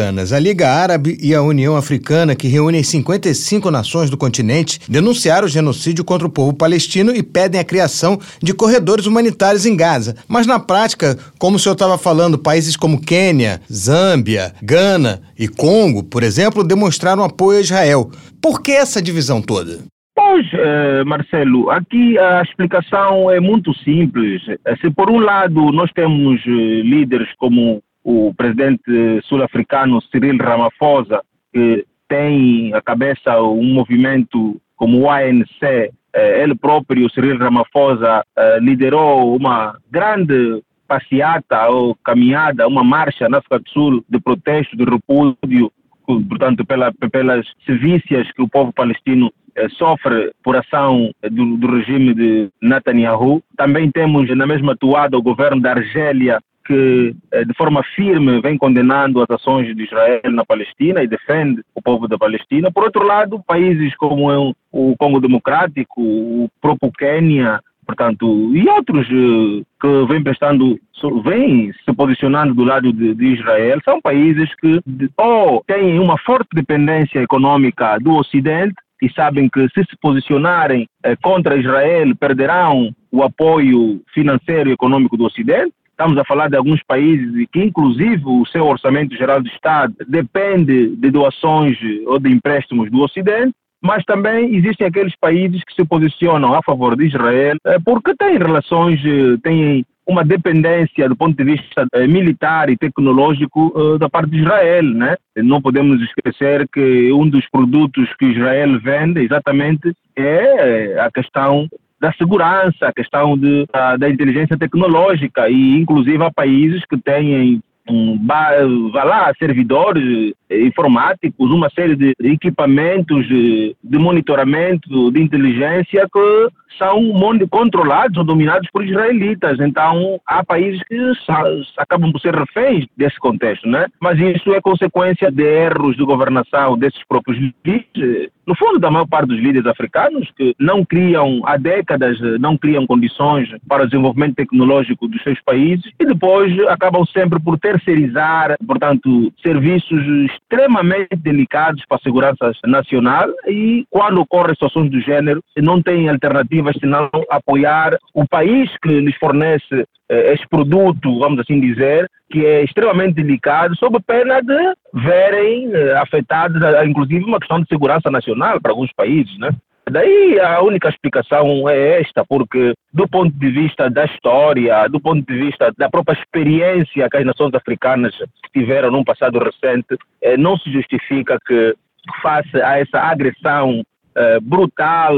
Liga Árabe e a União Africana, que reúnem cinquenta e cinco nações do continente, denunciaram o genocídio contra o povo palestino e pedem a criação de corredores humanitários em Gaza. Mas na prática, como o senhor estava falando, países como Quênia, Zâmbia, Gana e Congo, por exemplo, demonstraram apoio a Israel. Por que essa divisão toda? Pois, eh, Marcelo, aqui a explicação é muito simples. Se por um lado nós temos eh, líderes como o presidente sul-africano Cyril Ramaphosa, que tem à cabeça um movimento como o A N C, eh, ele próprio, Cyril Ramaphosa, eh, liderou uma grande passeata ou caminhada, uma marcha na África do Sul de protesto, de repúdio, portanto, pela, pelas sevícias que o povo palestino eh, sofre por ação do, do regime de Netanyahu. Também temos na mesma toada o governo da Argélia, que eh, de forma firme vem condenando as ações de Israel na Palestina e defende o povo da Palestina. Por outro lado, países como o Congo Democrático, o próprio Quênia, portanto, e outros eh, que vêm prestando, vêm se posicionando do lado de, de Israel, são países que de, ou têm uma forte dependência econômica do Ocidente e sabem que se se posicionarem eh, contra Israel perderão o apoio financeiro e econômico do Ocidente. Estamos a falar de alguns países que, inclusive, o seu orçamento geral do Estado depende de doações ou de empréstimos do Ocidente. Mas também existem aqueles países que se posicionam a favor de Israel porque têm relações, têm uma dependência do ponto de vista militar e tecnológico da parte de Israel, né? Não podemos esquecer que um dos produtos que Israel vende exatamente é a questão da segurança, a questão de, da, da inteligência tecnológica, e inclusive há países que têm Um, vá lá, servidores informáticos, uma série de equipamentos de, de monitoramento, de inteligência que são controlados ou dominados por israelitas. Então, há países que acabam por ser reféns desse contexto, né? Mas isso é consequência de erros de governação desses próprios líderes, no fundo, da maior parte dos líderes africanos, que não criam, há décadas, não criam condições para o desenvolvimento tecnológico dos seus países e depois acabam sempre por terceirizar, portanto, serviços extremamente delicados para a segurança nacional, e quando ocorrem situações do género, não têm alternativas senão apoiar o país que lhes fornece eh, esse produto, vamos assim dizer, que é extremamente delicado, sob pena de verem eh, afetados, inclusive, uma questão de segurança nacional para alguns países, né? Daí a única explicação é esta, porque do ponto de vista da história, do ponto de vista da própria experiência que as nações africanas tiveram num passado recente, eh, não se justifica que, face a essa agressão eh, brutal,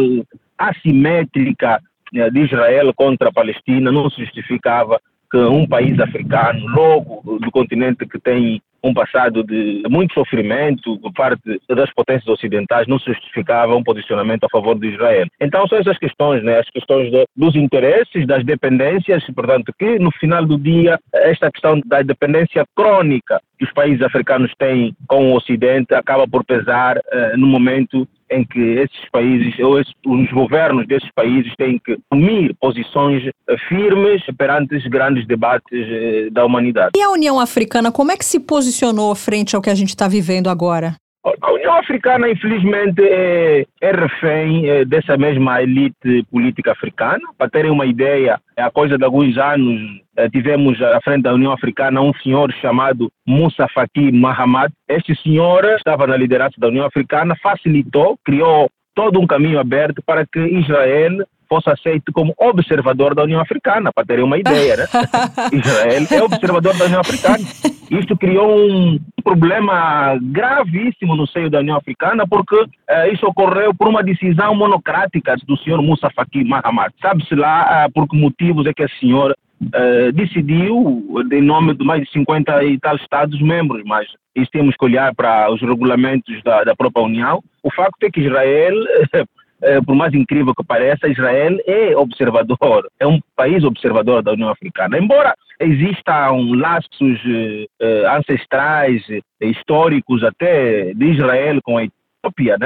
assimétrica eh, de Israel contra a Palestina, não se justificava que um país africano, logo do continente que tem um passado de muito sofrimento por parte das potências ocidentais, não se justificava um posicionamento a favor de Israel. Então são essas questões, né? As questões de, dos interesses, das dependências, portanto, que no final do dia, esta questão da dependência crônica que os países africanos têm com o Ocidente acaba por pesar eh, no momento em que esses países, ou esses, os governos desses países têm que assumir posições eh, firmes perante os grandes debates eh, da humanidade. E a União Africana, como é que se posicionou frente ao que a gente está vivendo agora? A União Africana, infelizmente, é, é refém é, dessa mesma elite política africana. Para terem uma ideia, há coisa de alguns anos, é, tivemos à frente da União Africana um senhor chamado Moussa Faki Mahamat. Este senhor estava na liderança da União Africana, facilitou, criou todo um caminho aberto para que Israel fosse aceito como observador da União Africana, para terem uma ideia, né? Israel é observador da União Africana. Isto criou um problema gravíssimo no seio da União Africana, porque eh, isso ocorreu por uma decisão monocrática do senhor Moussa Faki Mahamat. Sabe-se lá uh, por que motivos é que esse senhor uh, decidiu, em nome de mais de cinquenta e tal Estados-membros, mas isso temos que olhar para os regulamentos da, da própria União. O facto é que Israel... Uh, por mais incrível que pareça, Israel é observador, é um país observador da União Africana. Embora existam laços uh, ancestrais, uh, históricos até de Israel com a Etiópia, né?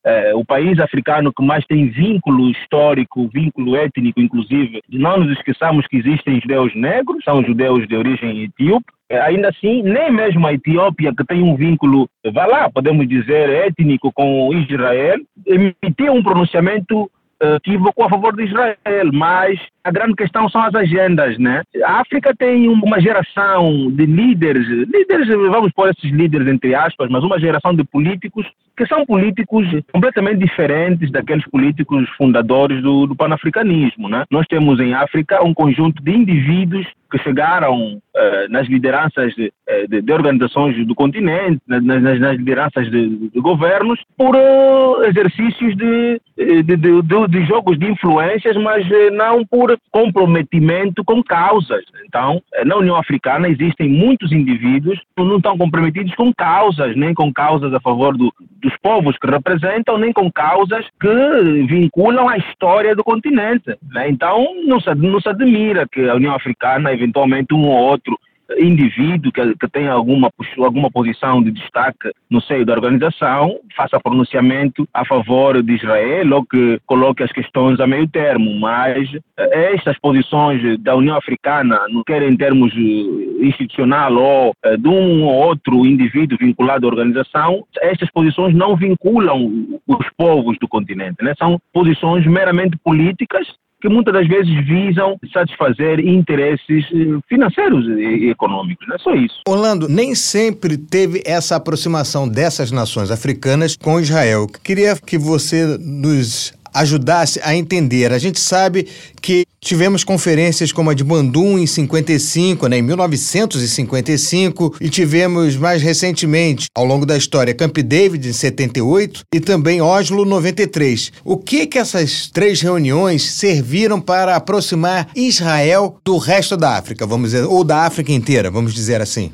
é, o país africano que mais tem vínculo histórico, vínculo étnico, inclusive. Não nos esqueçamos que existem judeus negros, são judeus de origem etíope. Ainda assim, nem mesmo a Etiópia, que tem um vínculo, vá lá, podemos dizer, étnico com Israel, emitiu um pronunciamento equívoco a favor de Israel, mas a grande questão são as agendas, né? A África tem uma geração de líderes, líderes, vamos pôr esses líderes entre aspas, mas uma geração de políticos que são políticos completamente diferentes daqueles políticos fundadores do, do panafricanismo, né? Nós temos em África um conjunto de indivíduos que chegaram uh, nas lideranças de, de, de organizações do continente, nas, nas, nas lideranças de, de governos, por uh, exercícios de, de, de, de, de jogos de influências, mas uh, não por comprometimento com causas. Então, na União Africana existem muitos indivíduos que não estão comprometidos com causas, nem com causas a favor do, dos povos que representam, nem com causas que vinculam a história do continente, né? Então, não se, não se admira que a União Africana, eventualmente um ou outro indivíduo que, que tenha alguma, alguma posição de destaque no seio da organização faça pronunciamento a favor de Israel ou que coloque as questões a meio termo, mas estas posições da União Africana, não quer em termos institucional ou de um ou outro indivíduo vinculado à organização, estas posições não vinculam os povos do continente, né? São posições meramente políticas que muitas das vezes visam satisfazer interesses financeiros e econômicos, não é só isso. Orlando, nem sempre teve essa aproximação dessas nações africanas com Israel. Queria que você nos ajudasse a entender. A gente sabe que tivemos conferências como a de Bandung em cinquenta e cinco, né, em mil novecentos e cinquenta e cinco, e tivemos mais recentemente, ao longo da história, Camp David em setenta e oito e também Oslo noventa e três. O que que essas três reuniões serviram para aproximar Israel do resto da África, vamos dizer, ou da África inteira, vamos dizer assim?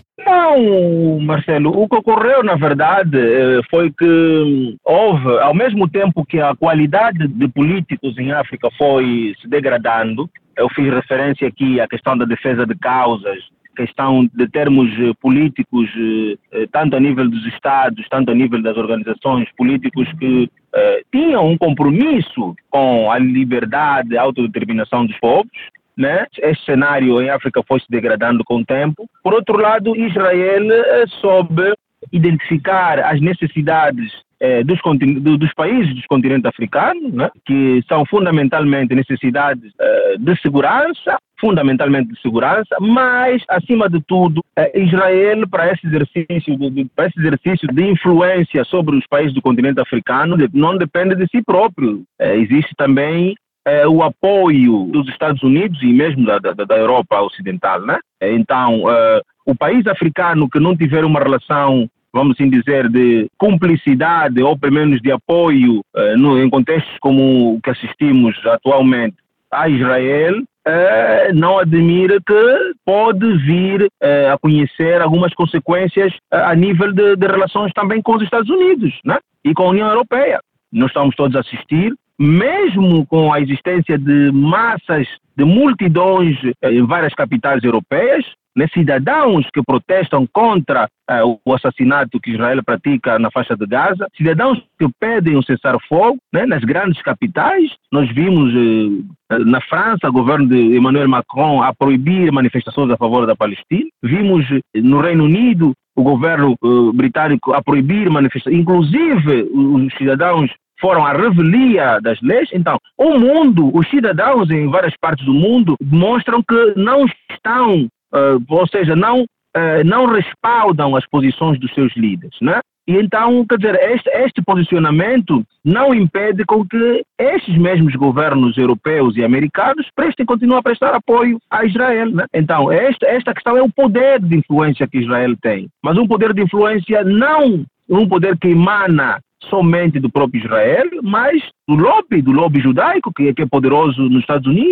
Não, Marcelo, o que ocorreu, na verdade, foi que houve, ao mesmo tempo que a qualidade de políticos em África foi se degradando, eu fiz referência aqui à questão da defesa de causas, questão de termos políticos, tanto a nível dos Estados, tanto a nível das organizações, políticos que eh, tinham um compromisso com a liberdade, a autodeterminação dos povos, né? Este cenário em África foi se degradando com o tempo. Por outro lado, Israel eh, soube identificar as necessidades eh, dos, do, dos países do continente africano, né? Que são fundamentalmente necessidades eh, de segurança, fundamentalmente de segurança, mas, acima de tudo, eh, Israel, para esse, exercício de, de, para esse exercício de influência sobre os países do continente africano, não depende de si próprio. Eh, existe também É, o apoio dos Estados Unidos e mesmo da, da, da Europa Ocidental, né? Então, uh, o país africano que não tiver uma relação, vamos assim dizer, de cumplicidade ou pelo menos de apoio uh, no, em contextos como o que assistimos atualmente a Israel, uh, não admira que pode vir uh, a conhecer algumas consequências uh, a nível de, de relações também com os Estados Unidos, né? E com a União Europeia. Nós estamos todos a assistir, mesmo com a existência de massas, de multidões em várias capitais europeias, né, cidadãos que protestam contra uh, o assassinato que Israel pratica na faixa de Gaza, cidadãos que pedem um cessar-fogo, né, nas grandes capitais. Nós vimos uh, na França o governo de Emmanuel Macron a proibir manifestações a favor da Palestina. Vimos uh, no Reino Unido o governo uh, britânico a proibir manifestações, inclusive os cidadãos foram à revelia das leis. Então, o mundo, os cidadãos em várias partes do mundo demonstram que não estão, uh, ou seja, não, uh, não respaldam as posições dos seus líderes, né? E então, quer dizer, este, este posicionamento não impede com que estes mesmos governos europeus e americanos prestem, continuem a prestar apoio a Israel, né? Então, esta, esta questão é o poder de influência que Israel tem, mas um poder de influência não um poder que emana somente do próprio Israel, mas do lobby, do lobby judaico, que é, que é poderoso nos Estados Unidos, que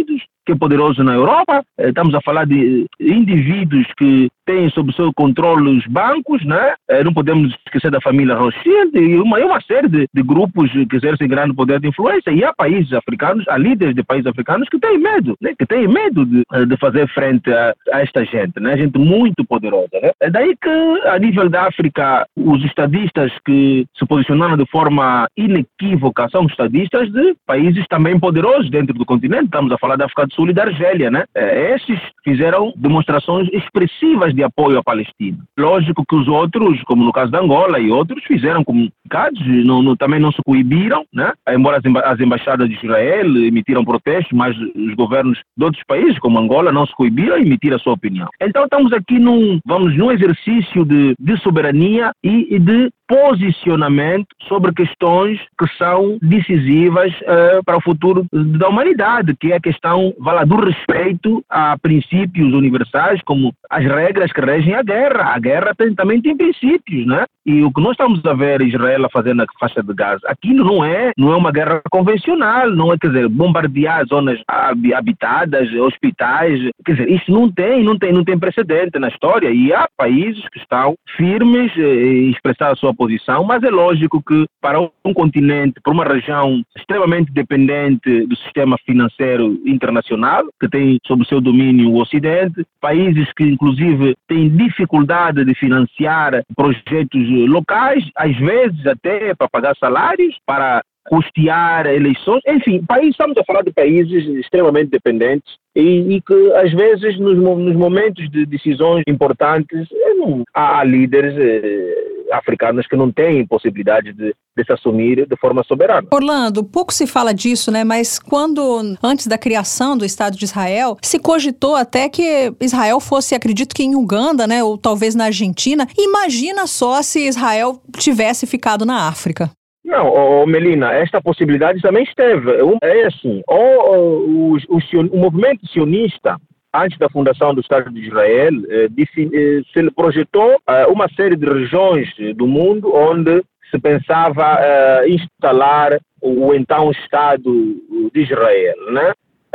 que é poderoso na Europa. Estamos a falar de indivíduos que têm sob seu controle os bancos, né? Não podemos esquecer da família Rothschild e uma, uma série de, de grupos que exercem grande poder de influência. E há países africanos, há líderes de países africanos que têm medo, né? Que têm medo de, de fazer frente a, a esta gente, né? Gente muito poderosa, né? É daí que, a nível da África, os estadistas que se posicionaram de forma inequívoca são estadistas de países também poderosos dentro do continente. Estamos a falar da África do Sul e da Argélia, né? Esses fizeram demonstrações expressivas de apoio à Palestina. Lógico que os outros, como no caso da Angola e outros, fizeram comunicados, não, não, também não se coibiram, né? Embora as, emba as embaixadas de Israel emitiram protestos, mas os governos de outros países, como Angola, não se coibiram em emitir a sua opinião. Então estamos aqui num, vamos, num exercício de, de soberania e, e de posicionamento sobre questões que são decisivas uh, para o futuro da humanidade, que é a questão vala, do respeito a princípios universais, como as regras que regem a guerra. A guerra tem, também tem princípios, né? E o que nós estamos a ver Israel a fazer na faixa de Gaza, aquilo não é, não é uma guerra convencional, não é, quer dizer, bombardear zonas habitadas, hospitais, quer dizer, isso não tem, não tem, não tem precedente na história, e há países que estão firmes em expressar a sua posição, mas é lógico que para um continente, para uma região extremamente dependente do sistema financeiro internacional, que tem sob seu domínio o Ocidente, países que inclusive têm dificuldade de financiar projetos locais, às vezes até para pagar salários, para custear eleições, enfim, país, estamos a falar de países extremamente dependentes e, e que às vezes nos, nos momentos de decisões importantes não, há líderes eh, africanos que não têm possibilidade de, de se assumir de forma soberana. Orlando, pouco se fala disso, né? Mas quando, antes da criação do Estado de Israel, se cogitou até que Israel fosse, acredito que em Uganda, né? Ou talvez na Argentina. Imagina só se Israel tivesse ficado na África. Não, oh, Melina, esta possibilidade também esteve. É assim, o, o, o, o movimento sionista, antes da fundação do Estado de Israel, eh, eh, se projetou eh, uma série de regiões do mundo onde se pensava eh, instalar o, o então Estado de Israel, né?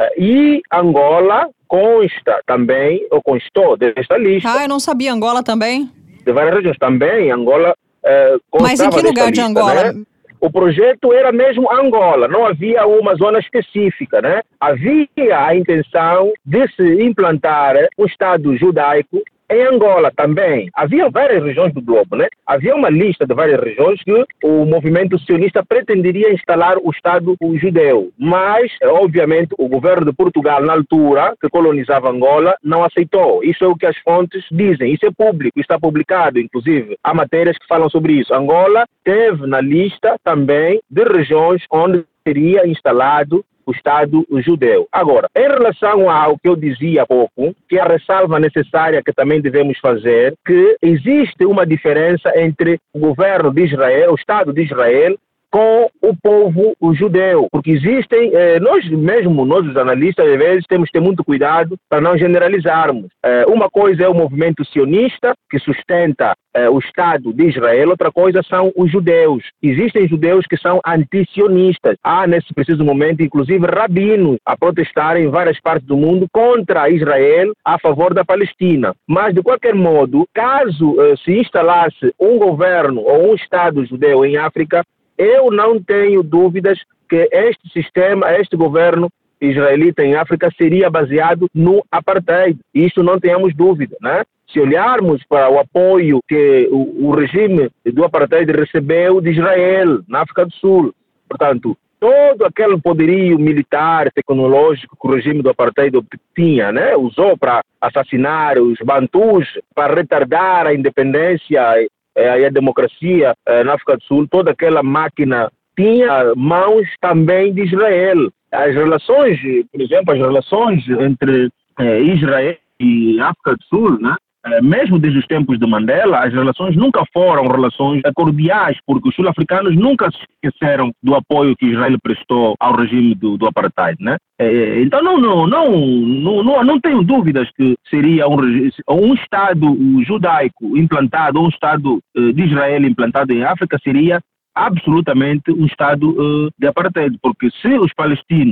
E Angola consta também, ou constou desta lista. Ah, eu não sabia, Angola também? De várias regiões também, Angola eh, Mas em que lugar de lista, Angola? Né? O projeto era mesmo Angola, não havia uma zona específica, né? Havia a intenção de se implantar um Estado judaico em Angola também. Havia várias regiões do globo, né? Havia uma lista de várias regiões que o movimento sionista pretenderia instalar o Estado judeu. Mas, obviamente, o governo de Portugal, na altura, que colonizava Angola, não aceitou. Isso é o que as fontes dizem. Isso é público, está publicado, inclusive. Há matérias que falam sobre isso. Angola teve na lista também de regiões onde seria instalado o Estado judeu. Agora, em relação ao que eu dizia há pouco, que é a ressalva necessária que também devemos fazer, que existe uma diferença entre o governo de Israel, o Estado de Israel, com o povo judeu, porque existem, eh, nós mesmo, nós os analistas, às vezes temos que ter muito cuidado para não generalizarmos. Eh, uma coisa é o movimento sionista, que sustenta eh, o Estado de Israel, outra coisa são os judeus. Existem judeus que são anti-sionistas. Há, nesse preciso momento, inclusive, rabinos a protestar em várias partes do mundo contra Israel, a favor da Palestina. Mas, de qualquer modo, caso eh, se instalasse um governo ou um Estado judeu em África, eu não tenho dúvidas que este sistema, este governo israelita em África seria baseado no apartheid. Isso não tenhamos dúvida, né? Se olharmos para o apoio que o, o regime do apartheid recebeu de Israel na África do Sul, portanto, todo aquele poderio militar, tecnológico que o regime do apartheid tinha, né? Usou para assassinar os bantus, para retardar a independência e a democracia na África do Sul, toda aquela máquina tinha mãos também de Israel. As relações, por exemplo, as relações entre eh, Israel e África do Sul, né? Eh, mesmo desde os tempos de Mandela, as relações nunca foram relações cordiais, porque os sul-africanos nunca se esqueceram do apoio que Israel prestou ao regime do, do apartheid, né? Eh, então não, não, não, não, não, não tenho dúvidas que seria um, um Estado judaico implantado, um Estado eh, de Israel implantado em África, seria absolutamente um Estado uh, de apartheid, porque se os palestinos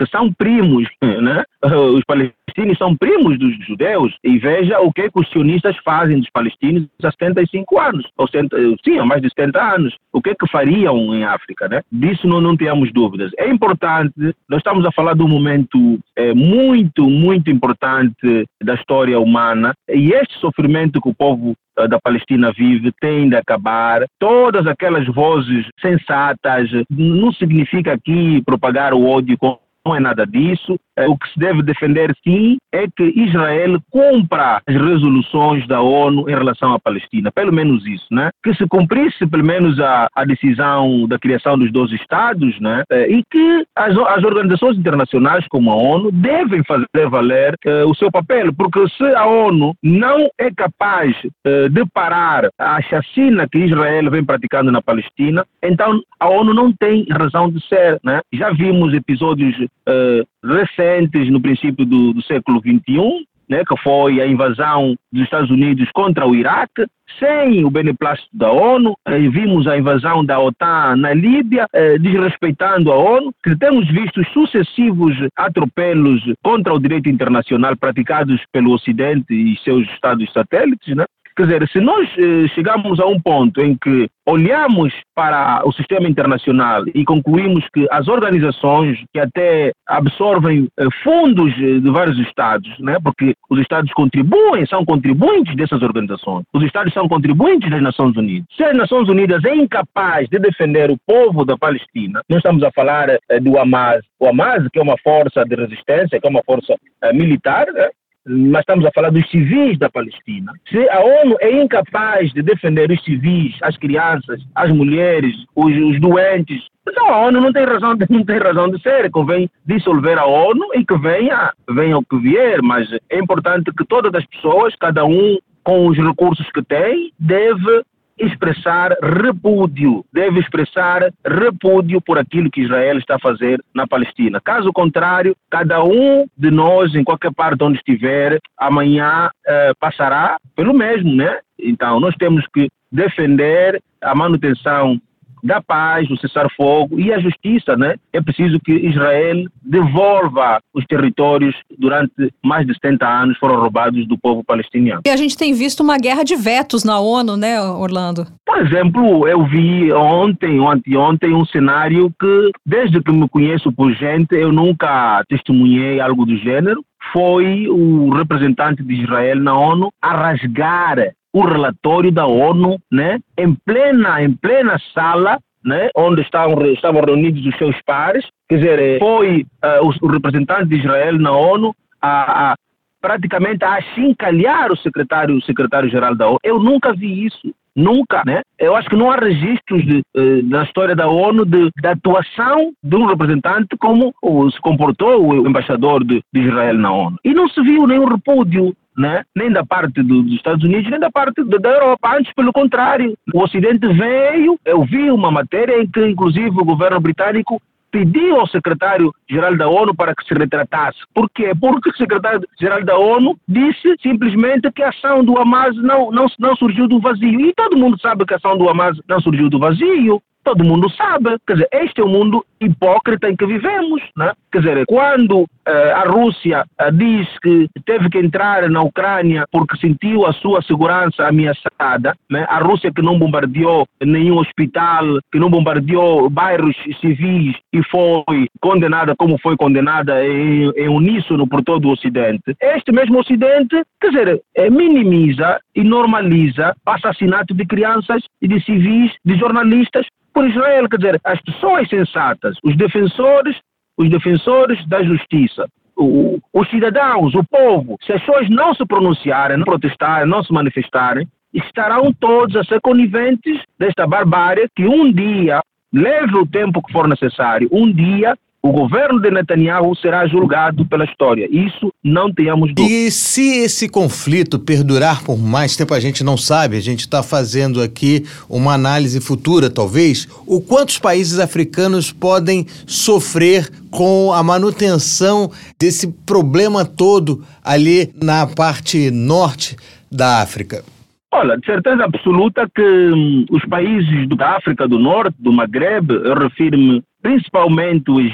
que são primos, né? Os palestinos são primos dos judeus, e veja o que os sionistas fazem dos palestinos há setenta e cinco anos, ou setenta, sim, há mais de setenta anos. O que é que fariam em África, né? Disso não, não temos dúvidas. É importante, nós estamos a falar de um momento é, muito, muito importante da história humana, e este sofrimento que o povo da Palestina vive tem de acabar. Todas aquelas vozes sensatas, não significa aqui propagar o ódio, não é nada disso. O que se deve defender, sim, é que Israel cumpra as resoluções da ONU em relação à Palestina, pelo menos isso, né? Que se cumprisse pelo menos a, a decisão da criação dos dois Estados, né? E que as, as organizações internacionais como a ONU devem fazer valer uh, o seu papel, porque se a ONU não é capaz uh, de parar a chacina que Israel vem praticando na Palestina, então a ONU não tem razão de ser, né? Já vimos episódios uh, recentes no princípio do, do século vinte e um, né, que foi a invasão dos Estados Unidos contra o Iraque, sem o beneplácito da ONU. Eh, vimos a invasão da OTAN na Líbia, eh, desrespeitando a ONU, que temos visto sucessivos atropelos contra o direito internacional praticados pelo Ocidente e seus Estados satélites, né? Quer dizer, se nós eh, chegamos a um ponto em que olhamos para o sistema internacional e concluímos que as organizações que até absorvem eh, fundos de vários Estados, né, porque os Estados contribuem, são contribuintes dessas organizações, os Estados são contribuintes das Nações Unidas. Se as Nações Unidas é incapaz de defender o povo da Palestina, nós estamos a falar eh, do Hamas, o Hamas, que é uma força de resistência, que é uma força eh, militar, né? Mas estamos a falar dos civis da Palestina. Se a ONU é incapaz de defender os civis, as crianças, as mulheres, os, os doentes, então a ONU não tem razão de, não tem razão de ser. Convém dissolver a ONU e que venha, venha o que vier, mas é importante que todas as pessoas, cada um com os recursos que tem, deve expressar repúdio, deve expressar repúdio por aquilo que Israel está a fazer na Palestina. Caso contrário, cada um de nós, em qualquer parte onde estiver, amanhã eh, passará pelo mesmo, né? Então, nós temos que defender a manutenção da paz, o cessar-fogo e a justiça, né? É preciso que Israel devolva os territórios durante mais de setenta anos foram roubados do povo palestiniano. E a gente tem visto uma guerra de vetos na ONU, né, Orlando? Por exemplo, eu vi ontem ou anteontem um cenário que, desde que me conheço por gente, eu nunca testemunhei algo do gênero. Foi o representante de Israel na ONU a rasgar o relatório da ONU, né, em plena, em plena sala, né, onde estavam, estavam reunidos os seus pares. Quer dizer, foi uh, o, o representante de Israel na ONU a, a praticamente a achincalhar o secretário, o secretário-geral da ONU. Eu nunca vi isso. Nunca, né? Eu acho que não há registros de, uh, na história da ONU de, de atuação de um representante como uh, se comportou o embaixador de, de Israel na ONU. E não se viu nenhum repúdio, né? Nem da parte do, dos Estados Unidos, nem da parte da, da Europa. Antes, pelo contrário, o Ocidente veio. Eu vi uma matéria em que, inclusive, o governo britânico pediu ao secretário-geral da ONU para que se retratasse. Por quê? Porque o secretário-geral da ONU disse simplesmente que a ação do Hamas não, não, não surgiu do vazio. E todo mundo sabe que a ação do Hamas não surgiu do vazio. Todo mundo sabe. Quer dizer, este é o mundo hipócrita em que vivemos, né? Quer dizer, quando uh, a Rússia uh, diz que teve que entrar na Ucrânia porque sentiu a sua segurança ameaçada, né? A Rússia que não bombardeou nenhum hospital, que não bombardeou bairros civis e foi condenada como foi condenada em, em uníssono por todo o Ocidente. Este mesmo Ocidente, quer dizer, é, minimiza e normaliza o assassinato de crianças e de civis, de jornalistas, por Israel. Quer dizer, as pessoas sensatas, os defensores, os defensores da justiça, o, os cidadãos, o povo, se as pessoas não se pronunciarem, não protestarem, não se manifestarem, estarão todos a ser coniventes desta barbárie que um dia, leve o tempo que for necessário, um dia o governo de Netanyahu será julgado pela história. Isso não tenhamos dúvida. E se esse conflito perdurar por mais tempo, a gente não sabe, a gente está fazendo aqui uma análise futura, talvez, o quanto os países africanos podem sofrer com a manutenção desse problema todo ali na parte norte da África? Olha, de certeza absoluta que hum, os países do, da África do Norte, do Magreb, eu refiro-me principalmente o Egito,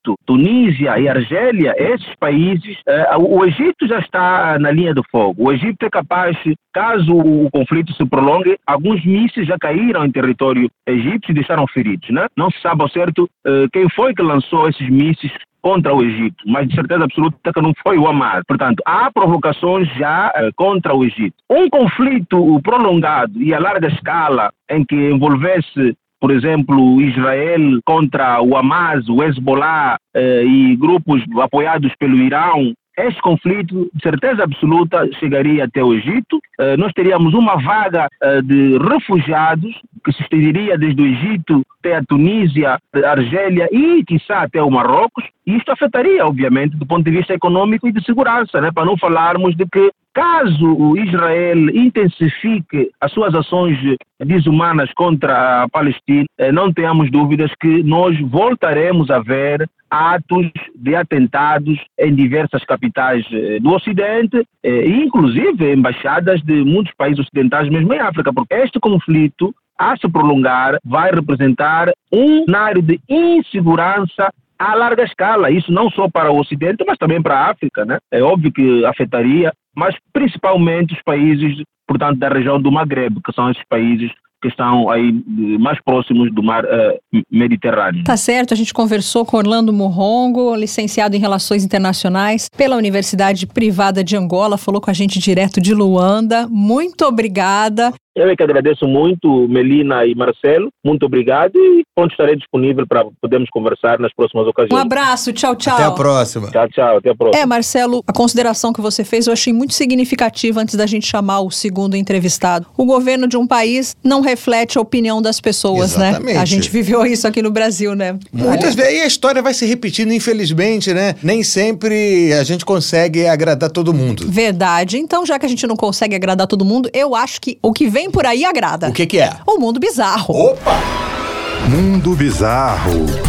Egito, Tunísia e Argélia, esses países, uh, o Egito já está na linha do fogo. O Egito é capaz, caso o conflito se prolongue, alguns mísseis já caíram em território egípcio e deixaram feridos, né? Não se sabe ao certo uh, quem foi que lançou esses mísseis contra o Egito, mas de certeza absoluta que não foi o Hamas. Portanto, há provocações já uh, contra o Egito. Um conflito prolongado e a larga escala em que envolvesse, por exemplo, Israel contra o Hamas, o Hezbollah uh, e grupos apoiados pelo Irão, este conflito, de certeza absoluta, chegaria até o Egito. Uh, nós teríamos uma vaga uh, de refugiados que se estenderia desde o Egito até a Tunísia, a Argélia e, quiçá, até o Marrocos. E isto afetaria, obviamente, do ponto de vista econômico e de segurança, né? Para não falarmos de que, caso o Israel intensifique as suas ações desumanas contra a Palestina, eh, não tenhamos dúvidas que nós voltaremos a ver atos de atentados em diversas capitais eh, do Ocidente, eh, inclusive embaixadas de muitos países ocidentais, mesmo em África, porque este conflito, a se prolongar, vai representar um cenário de insegurança a larga escala. Isso não só para o Ocidente, mas também para a África, né? É óbvio que afetaria, mas principalmente os países, portanto, da região do Magreb, que são esses países que estão aí mais próximos do mar uh, Mediterrâneo. Tá certo, a gente conversou com Orlando Muhongo, licenciado em Relações Internacionais pela Universidade Privada de Angola, falou com a gente direto de Luanda. Muito obrigada. Eu é que agradeço muito, Melina e Marcelo. Muito obrigado e onde estarei disponível para podermos conversar nas próximas ocasiões. Um abraço, tchau, tchau. Até a próxima. Tchau, tchau, até a próxima. É, Marcelo, a consideração que você fez eu achei muito significativa antes da gente chamar o segundo entrevistado. O governo de um país não reflete a opinião das pessoas, Exatamente. Né? A gente viveu isso aqui no Brasil, né? Muitas vezes, e a história vai se repetindo, infelizmente, né? Nem sempre a gente consegue agradar todo mundo. Verdade. Então, já que a gente não consegue agradar todo mundo, eu acho que o que vem por aí agrada. O que que é? O Mundo Bizarro. Opa! Mundo Bizarro.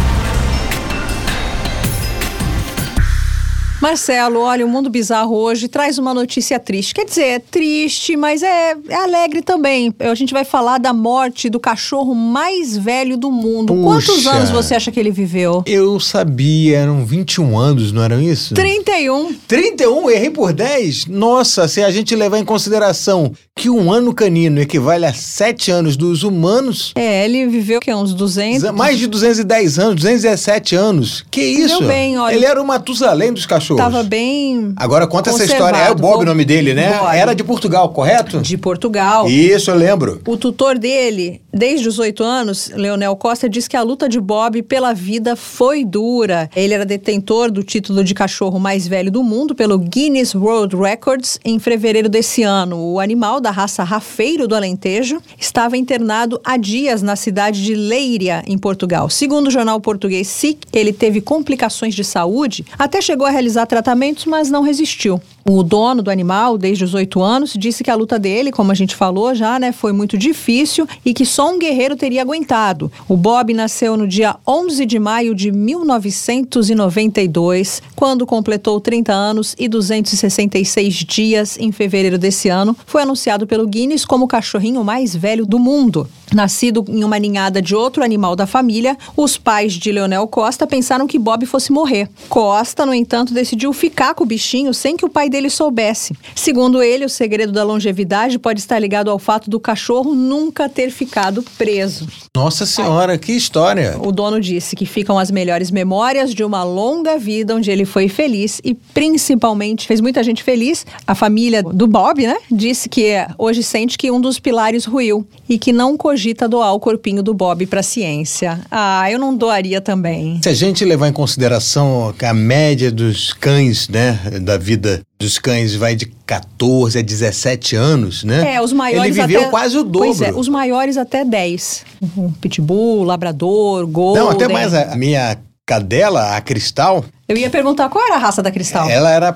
Marcelo, olha, o Mundo Bizarro hoje traz uma notícia triste. Quer dizer, é triste, mas é, é alegre também. A gente vai falar da morte do cachorro mais velho do mundo. Puxa. Quantos anos você acha que ele viveu? Eu sabia, eram vinte e um anos, não eram isso? trinta e um. trinta e um, errei por dez? Nossa, se a gente levar em consideração que um ano canino equivale a sete anos dos humanos... É, ele viveu, que uns duzentos... Mais de duzentos e dez anos, duzentos e dezessete anos. Que isso? Viveu bem, olha. Ele era o Matusalém dos cachorros. Tava bem. Agora conta essa história. É o Bob o nome dele, né? Bob. Era de Portugal, correto? De Portugal. Isso, eu lembro. O tutor dele, desde os oito anos, Leonel Costa, diz que a luta de Bob pela vida foi dura. Ele era detentor do título de cachorro mais velho do mundo pelo Guinness World Records em fevereiro desse ano. O animal, da raça Rafeiro do Alentejo, estava internado há dias na cidade de Leiria, em Portugal. Segundo o jornal português S I C, ele teve complicações de saúde, até chegou a realizar tratamentos, mas não resistiu. O dono do animal, desde os oito anos, disse que a luta dele, como a gente falou já, né, foi muito difícil e que só um guerreiro teria aguentado. O Bob nasceu no dia onze de maio de mil novecentos e noventa e dois, quando completou trinta anos e duzentos e sessenta e seis dias em fevereiro desse ano. Foi anunciado pelo Guinness como o cachorrinho mais velho do mundo. Nascido em uma ninhada de outro animal da família, os pais de Leonel Costa pensaram que Bob fosse morrer. Costa, no entanto, decidiu ficar com o bichinho sem que o pai dele soubesse. Segundo ele, o segredo da longevidade pode estar ligado ao fato do cachorro nunca ter ficado preso. Nossa Senhora, que história! O dono disse que ficam as melhores memórias de uma longa vida onde ele foi feliz e, principalmente, fez muita gente feliz. A família do Bob, né, disse que hoje sente que um dos pilares ruiu e que não cogita doar o corpinho do Bob para a ciência. Ah, eu não doaria também. Se a gente levar em consideração que a média dos cães, né, da vida dos cães vai de catorze a dezessete anos, né? É, os maiores ele viveu até, quase o dobro. Pois é, os maiores até dez. Um pitbull, labrador, golden. Não, até mais. A minha cadela, a Cristal... Eu ia perguntar qual era a raça da Cristal. Ela era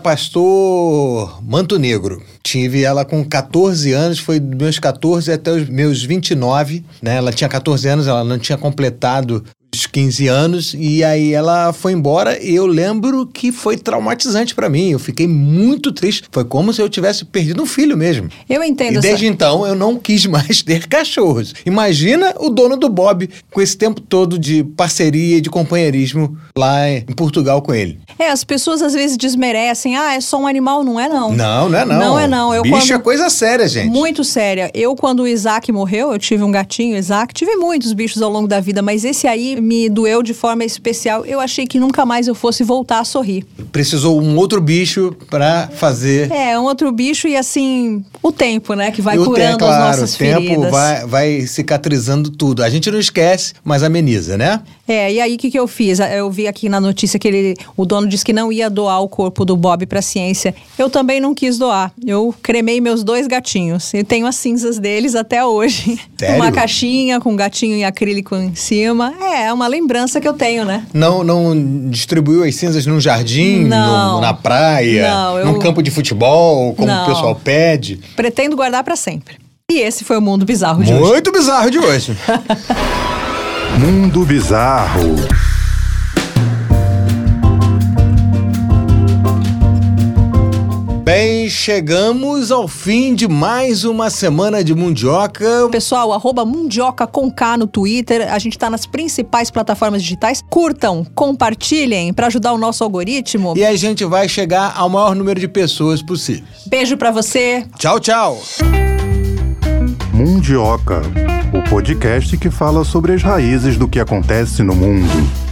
pastor manto negro. Tive ela com catorze anos, foi dos meus catorze até os meus vinte e nove, né? Ela tinha catorze anos, ela não tinha completado dos quinze anos, e aí ela foi embora e eu lembro que foi traumatizante pra mim. Eu fiquei muito triste. Foi como se eu tivesse perdido um filho mesmo. Eu entendo. E desde essa... então eu não quis mais ter cachorros. Imagina o dono do Bob com esse tempo todo de parceria e de companheirismo lá em Portugal com ele. É, as pessoas às vezes desmerecem. Ah, é só um animal. Não é não. Não, não é não. Não é não. Eu, Bicho quando... é coisa séria, gente. Muito séria. Eu, quando o Isaac morreu, eu tive um gatinho, Isaac. Tive muitos bichos ao longo da vida, mas esse aí me doeu de forma especial. Eu achei que nunca mais eu fosse voltar a sorrir. Precisou um outro bicho pra fazer... É, um outro bicho e assim, o tempo, né? Que vai e curando tempo, claro, as nossas o tempo feridas. vai, vai cicatrizando tudo. A gente não esquece, mas ameniza, né? É, e aí o que, que eu fiz? Eu vi aqui na notícia que ele, o dono disse que não ia doar o corpo do Bob pra ciência. Eu também não quis doar. Eu cremei meus dois gatinhos. E tenho as cinzas deles até hoje. Sério? Uma caixinha com um gatinho em acrílico em cima. É, é uma lembrança que eu tenho, né? Não, não distribuiu as cinzas num jardim, Não. no, na praia, Não, eu... num campo de futebol, como Não. o pessoal pede? Pretendo guardar pra sempre. E esse foi o Mundo Bizarro de hoje. Muito bizarro de hoje. Mundo Bizarro. Bem, chegamos ao fim de mais uma semana de Mundioca. Pessoal, arroba Mundioca com K no Twitter. A gente tá nas principais plataformas digitais. Curtam, compartilhem pra ajudar o nosso algoritmo. E a gente vai chegar ao maior número de pessoas possível. Beijo pra você. Tchau, tchau. Mundioca, o podcast que fala sobre as raízes do que acontece no mundo.